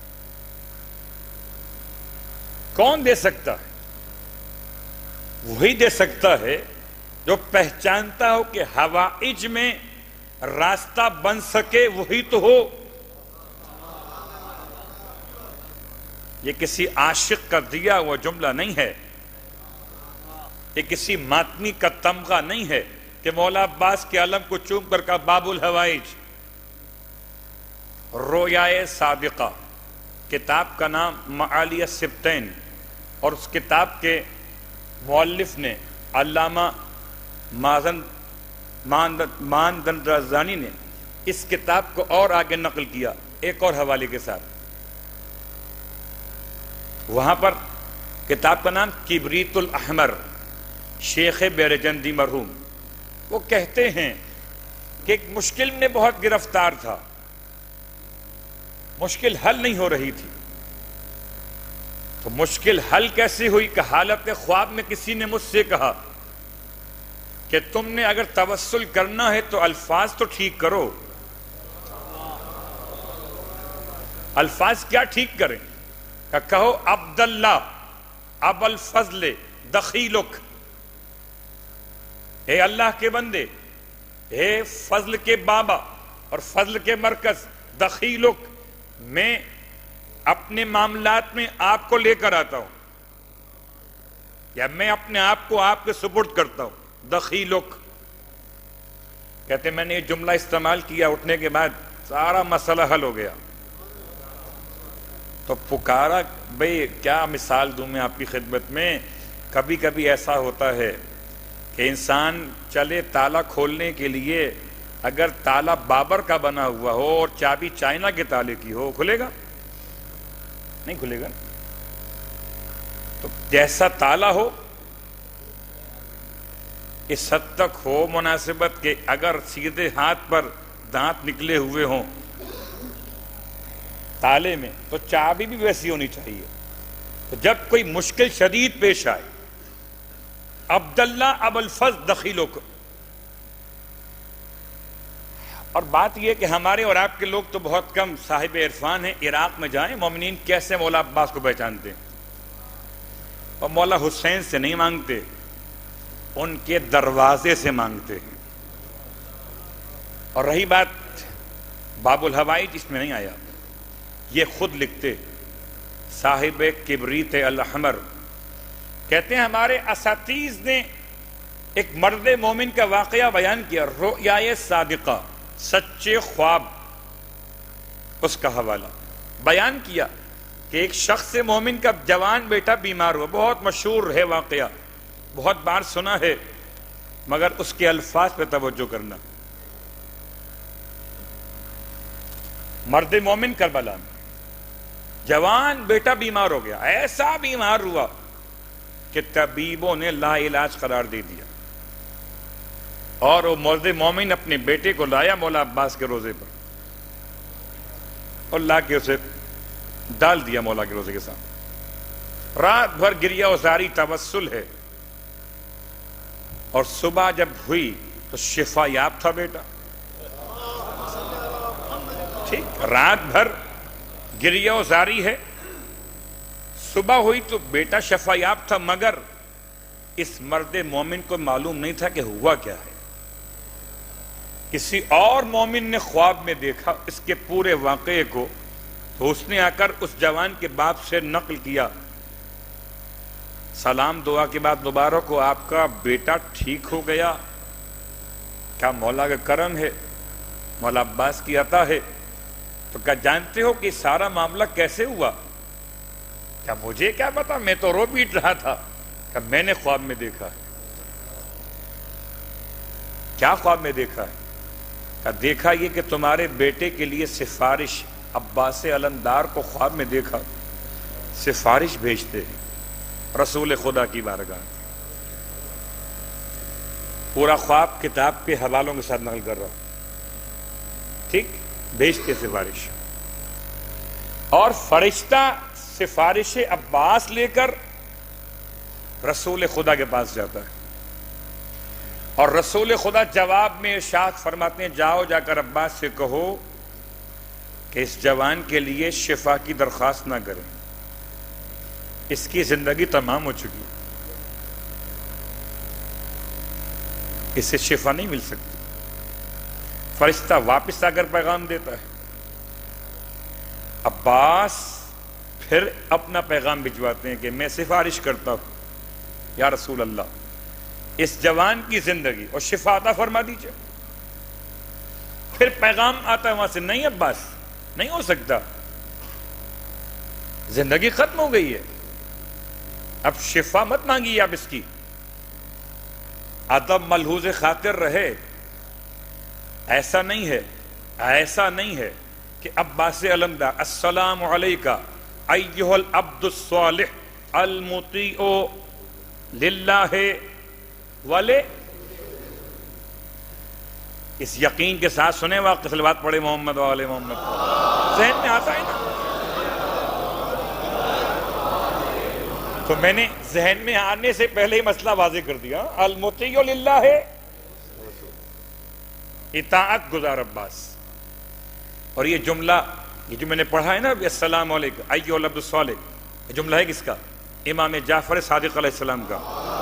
[SPEAKER 1] کون دے سکتا ہے؟ وہی دے سکتا ہے جو پہچانتا ہو کہ حوائج میں راستہ بن سکے، وہی تو ہو۔ یہ کسی عاشق کا دیا ہوا جملہ نہیں ہے، یہ کسی ماتمی کا تمغہ نہیں ہے کہ مولا عباس کے علم کو چوم کر کا باب الحوائج. رویائے صادقہ کتاب کا نام معالی السبتین، اور اس کتاب کے مؤلف نے علامہ ماندن رازانی نے اس کتاب کو اور آگے نقل کیا ایک اور حوالے کے ساتھ. وہاں پر کتاب کا نام کبریت الاحمر، شیخ بیرجندی مرحوم، وہ کہتے ہیں کہ ایک مشکل میں بہت گرفتار تھا، مشکل حل نہیں ہو رہی تھی. تو مشکل حل کیسے ہوئی کہ حالت خواب میں کسی نے مجھ سے کہا کہ تم نے اگر توسل کرنا ہے تو الفاظ تو ٹھیک کرو. الفاظ کیا ٹھیک کریں؟ کہ کہو عبداللہ ابو الفضل دخیلک، اے اللہ کے بندے، اے فضل کے بابا اور فضل کے مرکز، دخیلک، میں اپنے معاملات میں آپ کو لے کر آتا ہوں، یا میں اپنے آپ کو آپ کے سپرد کرتا ہوں. دخیلک کہتے میں نے یہ جملہ استعمال کیا، اٹھنے کے بعد سارا مسئلہ حل ہو گیا. تو پکارا، بھئی کیا مثال دوں میں آپ کی خدمت میں. کبھی کبھی ایسا ہوتا ہے کہ انسان چلے تالا کھولنے کے لیے، اگر تالا بابر کا بنا ہوا ہو اور چابی چائنا کے تالے کی ہو، کھلے گا؟ نہیں کھلے گا. تو جیسا تالا ہو اس حد تک ہو مناسبت کہ اگر سیدھے ہاتھ پر دانت نکلے ہوئے ہوں تالے میں تو چابی بھی ویسی ہونی چاہیے. تو جب کوئی مشکل شدید پیش آئے، عبداللہ ابو الفضل دخیلک. اور بات یہ کہ ہمارے اور آپ کے لوگ تو بہت کم صاحب عرفان ہیں. عراق میں جائیں، مومنین کیسے مولا عباس کو پہچانتے ہیں، اور مولا حسین سے نہیں مانگتے، ان کے دروازے سے مانگتے ہیں. اور رہی بات باب الحوائج، اس میں نہیں آیا، یہ خود لکھتے صاحب کبریت الاحمر. کہتے ہیں ہمارے اساتذ نے ایک مرد مومن کا واقعہ بیان کیا، رؤیائے صادقہ، سچے خواب، اس کا حوالہ بیان کیا کہ ایک شخص مومن کا جوان بیٹا بیمار ہوا. بہت مشہور ہے واقعہ، بہت بار سنا ہے، مگر اس کے الفاظ پہ توجہ کرنا. مرد مومن کربلا میں جوان بیٹا بیمار ہو گیا، ایسا بیمار ہوا کہ طبیبوں نے لا علاج قرار دے دیا. اور وہ مرد مومن اپنے بیٹے کو لایا مولا عباس کے روزے پر، اور لا کے اسے ڈال دیا مولا کے روزے کے سامنے. رات بھر گریہ وزاری توسل ہے، اور صبح جب ہوئی تو شفا یاب تھا بیٹا. ٹھیک، رات بھر گریہ وزاری ہے، صبح ہوئی تو بیٹا شفا یاب تھا، مگر اس مرد مومن کو معلوم نہیں تھا کہ ہوا کیا ہے. کسی اور مومن نے خواب میں دیکھا اس کے پورے واقعے کو، تو اس نے آ کر اس جوان کے باپ سے نقل کیا، سلام دعا کے بعد دوبارہ کو، آپ کا بیٹا ٹھیک ہو گیا، کیا مولا کا کرم ہے، مولا عباس کی عطا ہے. تو کیا جانتے ہو کہ سارا معاملہ کیسے ہوا؟ کیا مجھے کیا پتا، میں تو رو پیٹ رہا تھا کہ میں نے خواب میں دیکھا ہے. کیا خواب میں دیکھا ہے؟ کہ دیکھا یہ کہ تمہارے بیٹے کے لیے سفارش، عباس علمدار کو خواب میں دیکھا سفارش بھیجتے ہیں رسول خدا کی بارگاہ. پورا خواب کتاب کے حوالوں کے ساتھ نقل کر رہا ہوں. ٹھیک، بھیجتے سفارش، اور فرشتہ سفارش عباس لے کر رسول خدا کے پاس جاتا ہے، اور رسول خدا جواب میں ارشاد فرماتے ہیں، جاؤ جا کر عباس سے کہو کہ اس جوان کے لیے شفا کی درخواست نہ کریں، اس کی زندگی تمام ہو چکی، اس سے شفا نہیں مل سکتی. فرشتہ واپس آ کر پیغام دیتا ہے. عباس پھر اپنا پیغام بھجواتے ہیں کہ میں سفارش کرتا ہوں، یا رسول اللہ اس جوان کی زندگی اور شفا عطا فرما دیجئے۔ پھر پیغام آتا ہے وہاں سے، نہیں عباس نہیں ہو سکتا، زندگی ختم ہو گئی ہے، اب شفا مت مانگیے آپ اس کی۔ ادب ملحوظ خاطر رہے، ایسا نہیں ہے، ایسا نہیں ہے کہ عباس علمدار السلام علیکہ ایہا العبد الصالح المطیع للہ والے، اس یقین کے ساتھ سنے واقع صلوات پڑھے محمد والے محمد، ذہن میں آتا ہے نا؟ تو میں نے ذہن میں آنے سے پہلے ہی مسئلہ واضح کر دیا، المطیع للہ اطاعت گزار عباس۔ اور یہ جملہ، یہ جو میں نے پڑھا ہے نا السلام علیکم ایھا العبد الصالح، یہ جملہ ہے کس کا؟ امام جعفر صادق علیہ السلام کا۔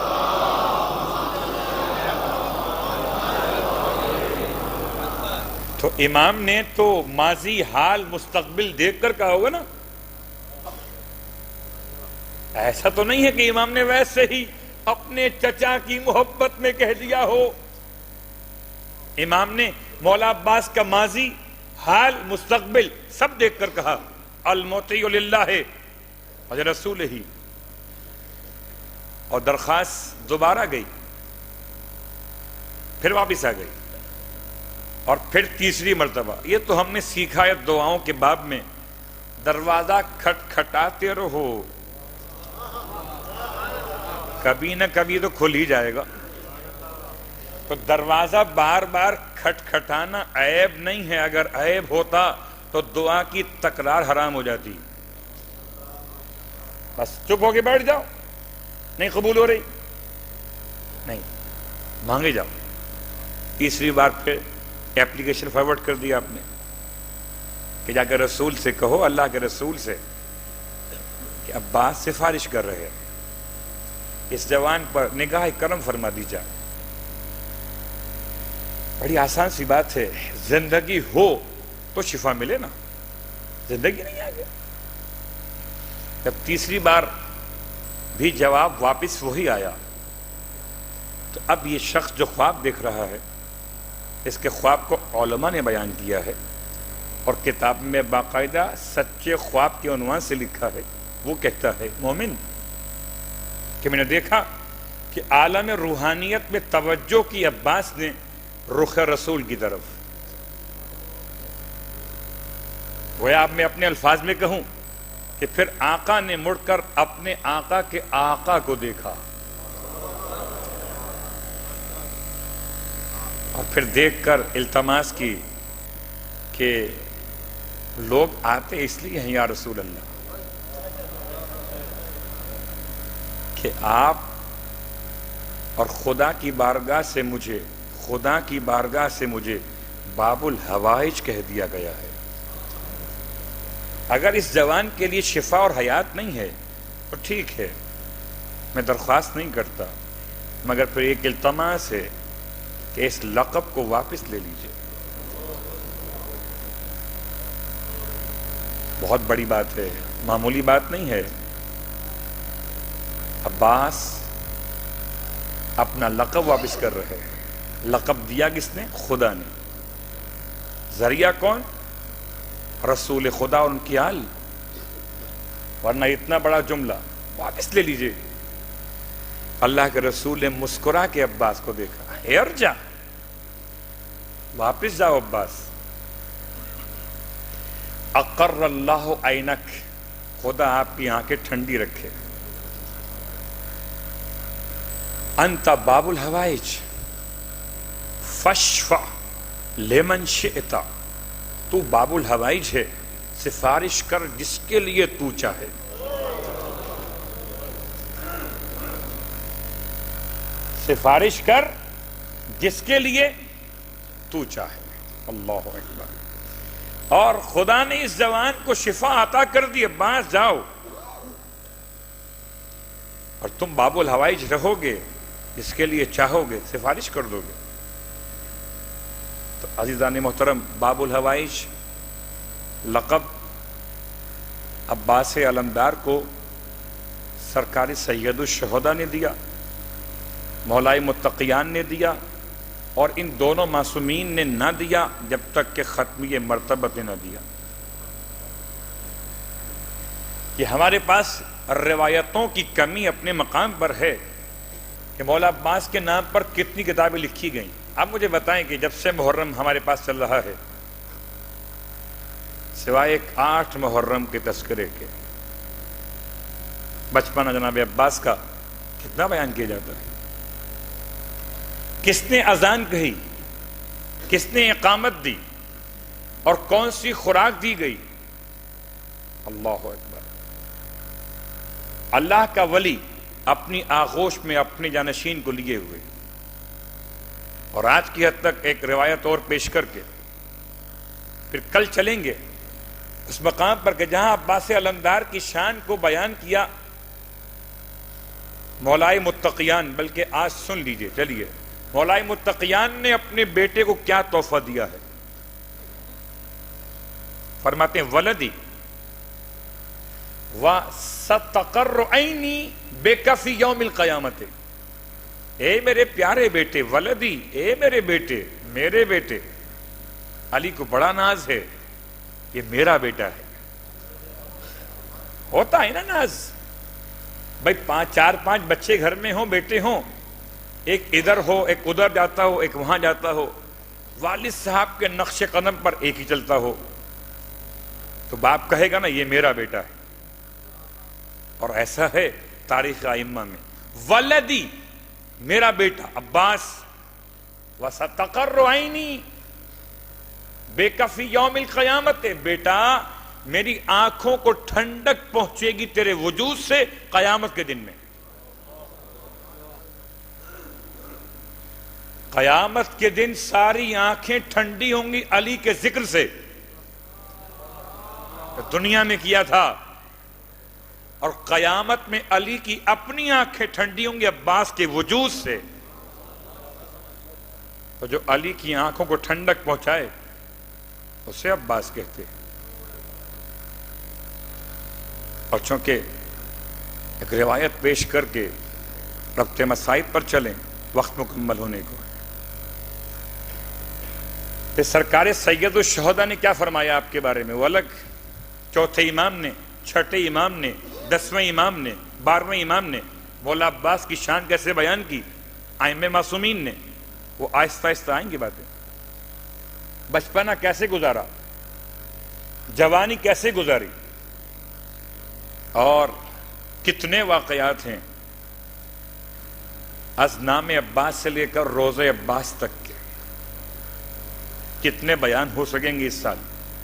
[SPEAKER 1] تو امام نے تو ماضی حال مستقبل دیکھ کر کہا ہوگا نا، ایسا تو نہیں ہے کہ امام نے ویسے ہی اپنے چچا کی محبت میں کہہ دیا ہو۔ امام نے مولا عباس کا ماضی حال مستقبل سب دیکھ کر کہا المطیع للہ اور رسول ہی، اور درخواست دوبارہ گئی، پھر واپس آ گئی، اور پھر تیسری مرتبہ۔ یہ تو ہم نے سیکھا ہے دعاؤں کے باب میں، دروازہ کھٹکھٹاتے رہو، کبھی نہ کبھی تو کھل ہی جائے گا۔ تو دروازہ بار بار کھٹکھٹانا عیب نہیں ہے، اگر عیب ہوتا تو دعا کی تکرار حرام ہو جاتی۔ بس چپ ہو کے بیٹھ جاؤ، نہیں قبول ہو رہی، نہیں مانگے جاؤ۔ تیسری بار پھر ایپلیکیشن فارورڈ کر دیا آپ نے کہ جا کر رسول سے کہو، اللہ کے رسول سے، کہ عباس سفارش کر رہے ہیں، اس جوان پر نگاہ کرم فرما دیجیے۔ بڑی آسان سی بات ہے، زندگی ہو تو شفا ملے نا، زندگی نہیں آ گیا۔ جب تیسری بار بھی جواب واپس وہی آیا، تو اب یہ شخص جو خواب دیکھ رہا ہے، اس کے خواب کو علماء نے بیان کیا ہے، اور کتاب میں باقاعدہ سچے خواب کے عنوان سے لکھا ہے۔ وہ کہتا ہے مومن کہ میں نے دیکھا کہ عالم روحانیت میں توجہ کی عباس نے رخ رسول کی طرف۔ گویا اب میں اپنے الفاظ میں کہوں کہ پھر آقا نے مڑ کر اپنے آقا کے آقا کو دیکھا، اور پھر دیکھ کر التماس کی کہ لوگ آتے اس لیے ہیں یا رسول اللہ کہ آپ اور خدا کی بارگاہ سے مجھے باب الحوائج کہہ دیا گیا ہے۔ اگر اس جوان کے لیے شفا اور حیات نہیں ہے تو ٹھیک ہے، میں درخواست نہیں کرتا، مگر پھر ایک التماس ہے کہ اس لقب کو واپس لے لیجئے۔ بہت بڑی بات ہے، معمولی بات نہیں ہے۔ عباس اپنا لقب واپس کر رہے ہیں۔ لقب دیا کس نے؟ خدا نے۔ ذریعہ کون؟ رسول خدا اور ان کی آل، ورنہ اتنا بڑا جملہ واپس لے لیجئے۔ اللہ کے رسول نے مسکرا کے عباس کو دیکھا، ارجع، واپس جاؤ عباس۔ اقر اللہ عینک، خدا آپ کی آنکھیں ٹھنڈی رکھے۔ انت باب الحوائج فاشفع لمن شئت، تو باب الحوائج ہے، سفارش کر جس کے لیے تو چاہے۔ سفارش کر جس کے لیے تو چاہے۔ اللہ اکبر۔ اور خدا نے اس جوان کو شفا عطا کر دی، باز جاؤ، اور تم باب الحوائج رہو گے، جس کے لیے چاہو گے سفارش کر دو گے۔ تو عزیزان محترم، باب الحوائج لقب عباس علمدار کو سرکار سید الشہداء نے دیا، مولائے متقیان نے دیا اور ان دونوں معصومین نے نہ دیا جب تک کہ ختمیہ مرتبت نے نہ دیا. کہ ہمارے پاس روایتوں کی کمی اپنے مقام پر ہے کہ مولا عباس کے نام پر کتنی کتابیں لکھی گئیں. اب مجھے بتائیں کہ جب سے محرم ہمارے پاس چل رہا ہے سوائے ایک 8 محرم کے تذکرے کے بچپنا جناب عباس کا کتنا بیان کیا جاتا ہے؟ کس نے اذان کہی، کس نے اقامت دی اور کون سی خوراک دی گئی؟ اللہ اکبر. اللہ کا ولی اپنی آغوش میں اپنے جانشین کو لیے ہوئے. اور آج کی حد تک ایک روایت اور پیش کر کے پھر کل چلیں گے اس مقام پر کہ جہاں عباس علمدار کی شان کو بیان کیا مولائے متقیان. بلکہ آج سن لیجئے، چلیے مولائے متقیان نے اپنے بیٹے کو کیا تحفہ دیا ہے. فرماتے ہیں ولدی وَسَتَقَرُّ عَيْنِي بِكَ فِي يَوْمِ الْقِيَامَةِ. اے میرے پیارے بیٹے، ولدی اے میرے بیٹے، میرے بیٹے. علی کو بڑا ناز ہے، یہ میرا بیٹا ہے. ہوتا ہے نا ناز بھائی، 4-5 بچے گھر میں ہوں، بیٹے ہوں، ایک ادھر ہو، ایک ادھر جاتا ہو، ایک وہاں جاتا ہو، والد صاحب کے نقش قدم پر ایک ہی چلتا ہو، تو باپ کہے گا نا یہ میرا بیٹا ہے. اور ایسا ہے تاریخ ائمہ میں، ولدی میرا بیٹا عباس، وَسَتَقَرُّ عَيْنِي بِكَ فِي يَوْمِ الْقِيَامَةِ. بیٹا میری آنکھوں کو ٹھنڈک پہنچے گی تیرے وجود سے قیامت کے دن میں. قیامت کے دن ساری آنکھیں ٹھنڈی ہوں گی علی کے ذکر سے. دنیا میں کیا تھا، اور قیامت میں علی کی اپنی آنکھیں ٹھنڈی ہوں گی عباس کے وجود سے. تو جو علی کی آنکھوں کو ٹھنڈک پہنچائے اسے عباس کہتے ہیں. اور چونکہ ایک روایت پیش کر کے ربط مصائب پر چلیں، وقت مکمل ہونے کو. پھر سرکار سید الشہداء نے کیا فرمایا آپ کے بارے میں؟ وہ الگ چوتھے امام نے، چھٹے امام نے، 10ویں امام نے، 12ویں امام نے مولا عباس کی شان کیسے بیان کی، ائمہ معصومین نے. وہ آہستہ آہستہ آئیں گی باتیں. بچپنا کیسے گزارا، جوانی کیسے گزاری، اور کتنے واقعات ہیں از نام عباس سے لے کر روز عباس تک کے، کتنے بیان ہو سکیں گے اس سال.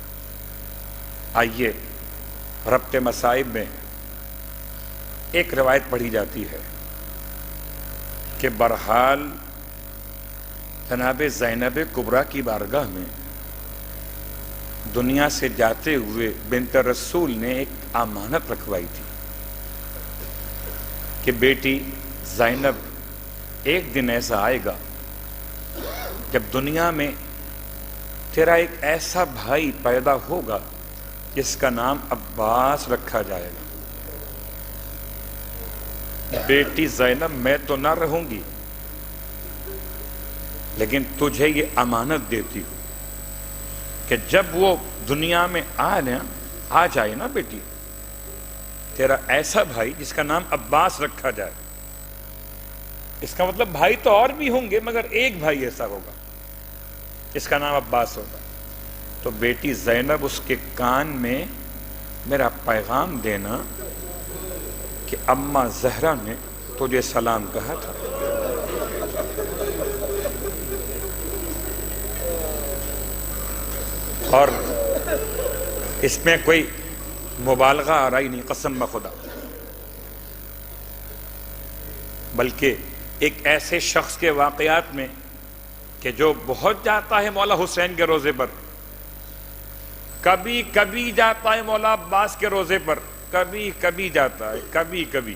[SPEAKER 1] آئیے ربط مصائب میں ایک روایت پڑھی جاتی ہے کہ برحال جناب زینب کبریٰ کی بارگاہ میں دنیا سے جاتے ہوئے بنت رسول نے ایک امانت رکھوائی تھی کہ بیٹی زینب ایک دن ایسا آئے گا جب دنیا میں تیرا ایک ایسا بھائی پیدا ہوگا جس کا نام عباس رکھا جائے گا. بیٹی زینب میں تو نہ رہوں گی لیکن تجھے یہ امانت دیتی ہوں کہ جب وہ دنیا میں آ جائے نا بیٹی، تیرا ایسا بھائی جس کا نام عباس رکھا جائے. اس کا مطلب بھائی تو اور بھی ہوں گے مگر ایک بھائی ایسا ہوگا اس کا نام عباس ہوگا. تو بیٹی زینب اس کے کان میں میرا پیغام دینا کہ اماں زہرا نے تجھے سلام کہا تھا. اور اس میں کوئی مبالغہ آ رہی نہیں، قسم بخدا، بلکہ ایک ایسے شخص کے واقعات میں کہ جو بہت جاتا ہے مولا حسین کے روزے پر، کبھی کبھی جاتا ہے مولا عباس کے روزے پر، کبھی کبھی جاتا ہے، کبھی کبھی.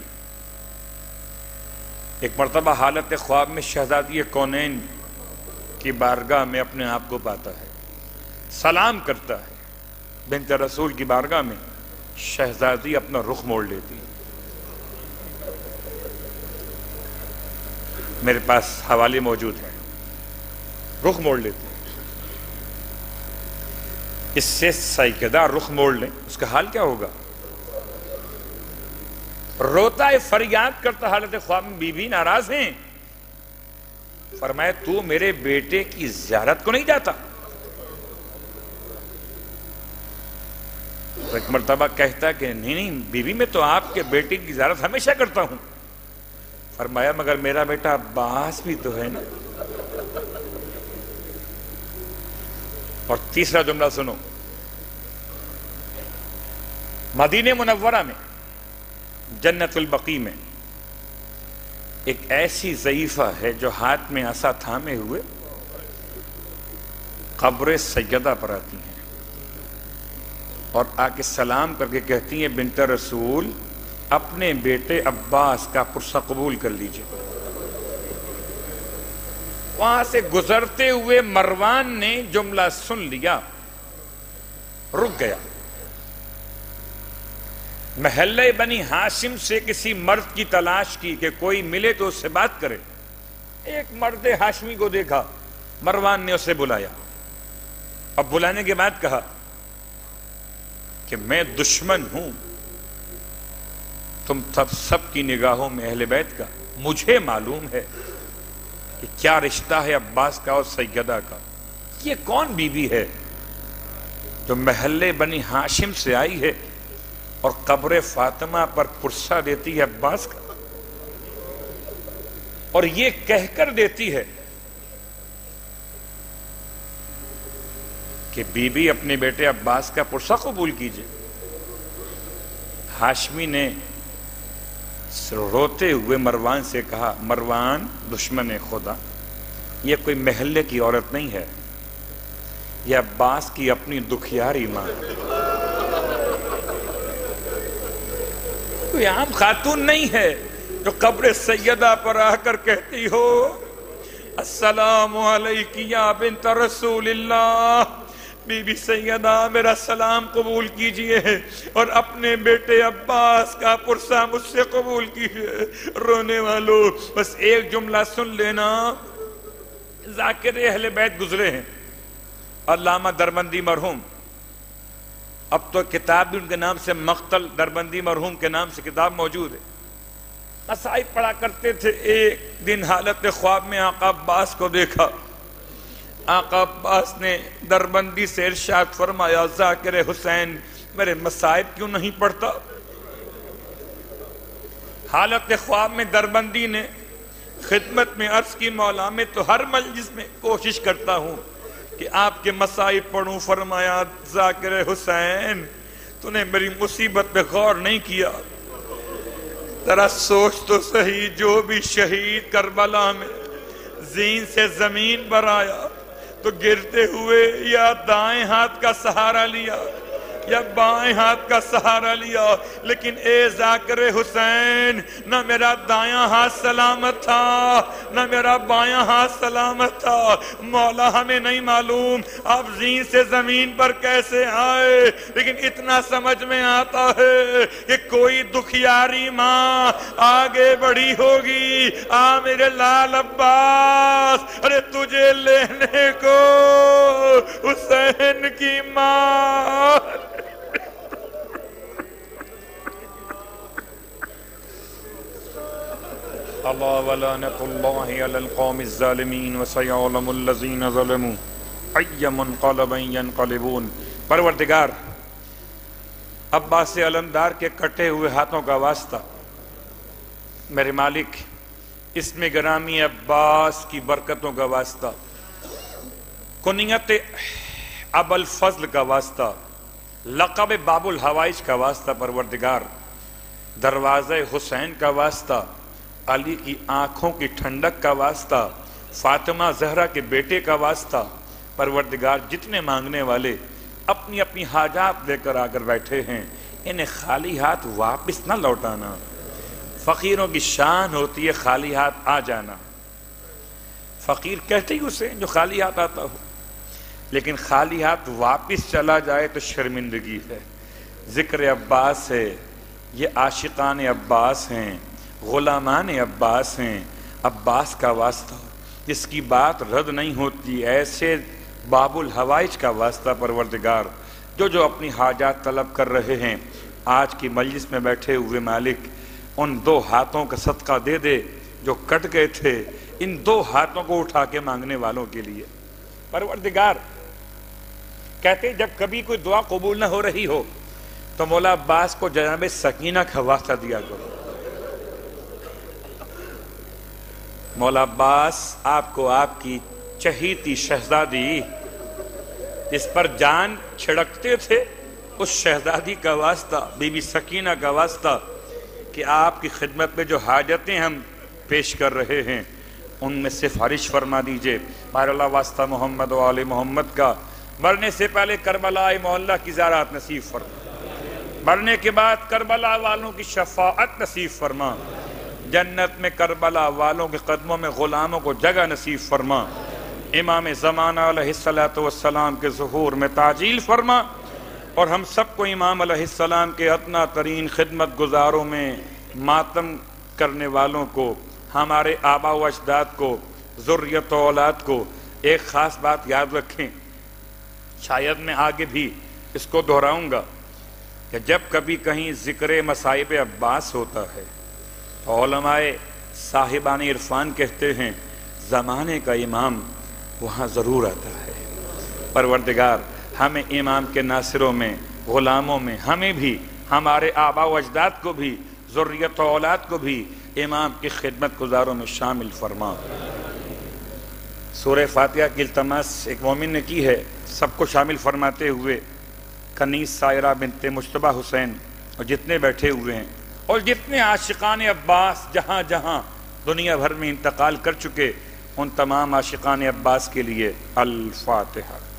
[SPEAKER 1] ایک مرتبہ حالت خواب میں شہزادی کونین کی بارگاہ میں اپنے آپ کو پاتا ہے، سلام کرتا ہے. بنت رسول کی بارگاہ میں شہزادی اپنا رخ موڑ لیتی. میرے پاس حوالے موجود ہیں، رخ موڑ لیتے ہیں۔ اس سے سیدہ رخ موڑ لیں، اس کا حال کیا ہوگا؟ روتا ہے، فریاد کرتا حالت خواب میں، بیوی ناراض ہیں، فرمایا تو میرے بیٹے کی زیارت کو نہیں جاتا؟ ایک مرتبہ کہتا کہ نہیں بیوی میں تو آپ کے بیٹے کی زیارت ہمیشہ کرتا ہوں۔ فرمایا مگر میرا بیٹا عباس بھی تو ہے نا۔ اور تیسرا جملہ سنو، مدینہ منورہ میں جنت البقیع میں ایک ایسی ضعیفہ ہے جو ہاتھ میں عصا تھامے ہوئے قبر سیدہ پر آتی ہیں اور آ کے سلام کر کے کہتی ہیں بنت رسول اپنے بیٹے عباس کا پرسہ قبول کر لیجئے۔ وہاں سے گزرتے ہوئے مروان نے جملہ سن لیا، رک گیا۔ محلہ بنی ہاشم سے کسی مرد کی تلاش کی کہ کوئی ملے تو اس سے بات کرے۔ ایک مرد ہاشمی کو دیکھا، مروان نے اسے بلایا۔ اب بلانے کے بعد کہا کہ میں دشمن ہوں تم سب کی نگاہوں میں اہل بیت کا، مجھے معلوم ہے کہ کیا رشتہ ہے عباس کا اور سیدہ کا۔ یہ کون بیوی ہے جو محلے بنی ہاشم سے آئی ہے اور قبر فاطمہ پر پرسہ دیتی ہے عباس کا، اور یہ کہہ کر دیتی ہے کہ بی بی اپنے بیٹے عباس کا پرسہ قبول کیجئے۔ ہاشمی نے روتے ہوئے مروان سے کہا مروان دشمن خدا، یہ کوئی محلے کی عورت نہیں ہے، یہ عباس کی اپنی دکھیاری ماں ہے، کوئی عام خاتون نہیں ہے جو قبر سیدہ پر آ کر کہتی ہو السلام علیکی یا بنت رسول اللہ، بی بی سیدہ میرا سلام قبول کیجئے اور اپنے بیٹے عباس کا پرسہ مجھ سے قبول کیجئے۔ رونے والو بس ایک جملہ سن لینا، ذاکر اہل بیت گزرے ہیں، علامہ دربندی مرحوم، اب تو کتاب بھی ان کے نام سے مقتل دربندی مرحوم کے نام سے کتاب موجود ہے، مسائب پڑھا کرتے تھے۔ ایک دن حالت خواب میں آقا عباس کو دیکھا، آقا عباس نے دربندی سے ارشاد فرمایا ذاکر حسین میرے مصائب کیوں نہیں پڑھتا؟ حالت خواب میں دربندی نے خدمت میں عرض کی مولا میں تو ہر مجلس میں کوشش کرتا ہوں کہ آپ کے مصائب پڑھوں، فرمایا ذاکر حسین تو نے میری مصیبت پہ غور نہیں کیا، ذرا سوچ تو صحیح، جو بھی شہید کربلا میں زین سے زمین پر آیا تو گرتے ہوئے یا دائیں ہاتھ کا سہارا لیا یا بائیں ہاتھ کا سہارا لیا، لیکن اے ذاکر حسین نہ میرا دایاں ہاتھ سلامت تھا نہ میرا بایاں ہاتھ سلامت تھا۔ مولا ہمیں نہیں معلوم آپ زین سے زمین پر کیسے آئے، لیکن اتنا سمجھ میں آتا ہے کہ کوئی دکھیاری ماں آگے بڑھی ہوگی، آ میرے لال عباس ارے تجھے لینے کو حسین کی ماں۔ اللہ ولعنت اللہ علی القوم الظالمین وسیعلم الذین ظلموا ای منقلب ینقلبون۔ پروردگار عباس علمدار کے کٹے ہوئے ہاتھوں کا واسطہ، میرے مالک اسم گرامی عباس کی برکتوں کا واسطہ، کنیت ابو الفضل کا واسطہ، لقب باب الحوائج کا واسطہ، پروردگار دروازہ حسین کا واسطہ، علی کی آنکھوں کی ٹھنڈک کا واسطہ، فاطمہ زہرا کے بیٹے کا واسطہ، پروردگار جتنے مانگنے والے اپنی اپنی حاجات لے کر آ کر بیٹھے ہیں انہیں خالی ہاتھ واپس نہ لوٹانا۔ فقیروں کی شان ہوتی ہے خالی ہاتھ آ جانا، فقیر کہتے ہی اسے جو خالی ہاتھ آتا ہو، لیکن خالی ہاتھ واپس چلا جائے تو شرمندگی ہے۔ ذکر عباس ہے، یہ عاشقان عباس ہیں، غلامان عباس ہیں، عباس کا واسطہ جس کی بات رد نہیں ہوتی، ایسے باب الحوائج کا واسطہ پروردگار جو اپنی حاجات طلب کر رہے ہیں، آج کی مجلس میں بیٹھے ہوئے مالک ان 2 ہاتھوں کا صدقہ دے دے جو کٹ گئے تھے، ان 2 ہاتھوں کو اٹھا کے مانگنے والوں کے لیے۔ پروردگار کہتے جب کبھی کوئی دعا قبول نہ ہو رہی ہو تو مولا عباس کو جناب سکینہ کا واسطہ دیا کرو۔ مولا عباس آپ کو آپ کی چہیتی شہزادی جس پر جان چھڑکتے تھے اس شہزادی کا واسطہ، بی بی سکینہ کا واسطہ کہ آپ کی خدمت میں جو حاجتیں ہم پیش کر رہے ہیں ان میں سفارش فرما دیجئے۔ مار اللہ واسطہ محمد و آل محمد کا، مرنے سے پہلے کربلا معلہ کی زیارت نصیب فرما، مرنے کے بعد کربلا والوں کی شفاعت نصیب فرما، جنت میں کربلا والوں کے قدموں میں غلاموں کو جگہ نصیب فرما، امام زمانہ علیہ السلام کے ظہور میں تعجیل فرما، اور ہم سب کو امام علیہ السلام کے ادنا ترین خدمت گزاروں میں ماتم کرنے والوں کو، ہمارے آبا و اجداد کو، ذریت و اولاد کو ایک خاص بات یاد رکھیں، شاید میں آگے بھی اس کو دہراؤں گا کہ جب کبھی کہیں ذکر مصائب عباس ہوتا ہے تو علماء صاحبان عرفان کہتے ہیں زمانے کا امام وہاں ضرور آتا ہے۔ پروردگار ہمیں امام کے ناصروں میں، غلاموں میں، ہمیں بھی، ہمارے آبا و اجداد کو بھی، ذریت و اولاد کو بھی امام کی خدمت گزاروں میں شامل فرما۔ سورہ فاتحہ کی التماس ایک مومن نے کی ہے، سب کو شامل فرماتے ہوئے کنیز سائرہ بنت مجتبیٰ حسین اور جتنے بیٹھے ہوئے ہیں اور جتنے عاشقان عباس جہاں جہاں دنیا بھر میں انتقال کر چکے، ان تمام عاشقان عباس کے لیے الفاتحہ۔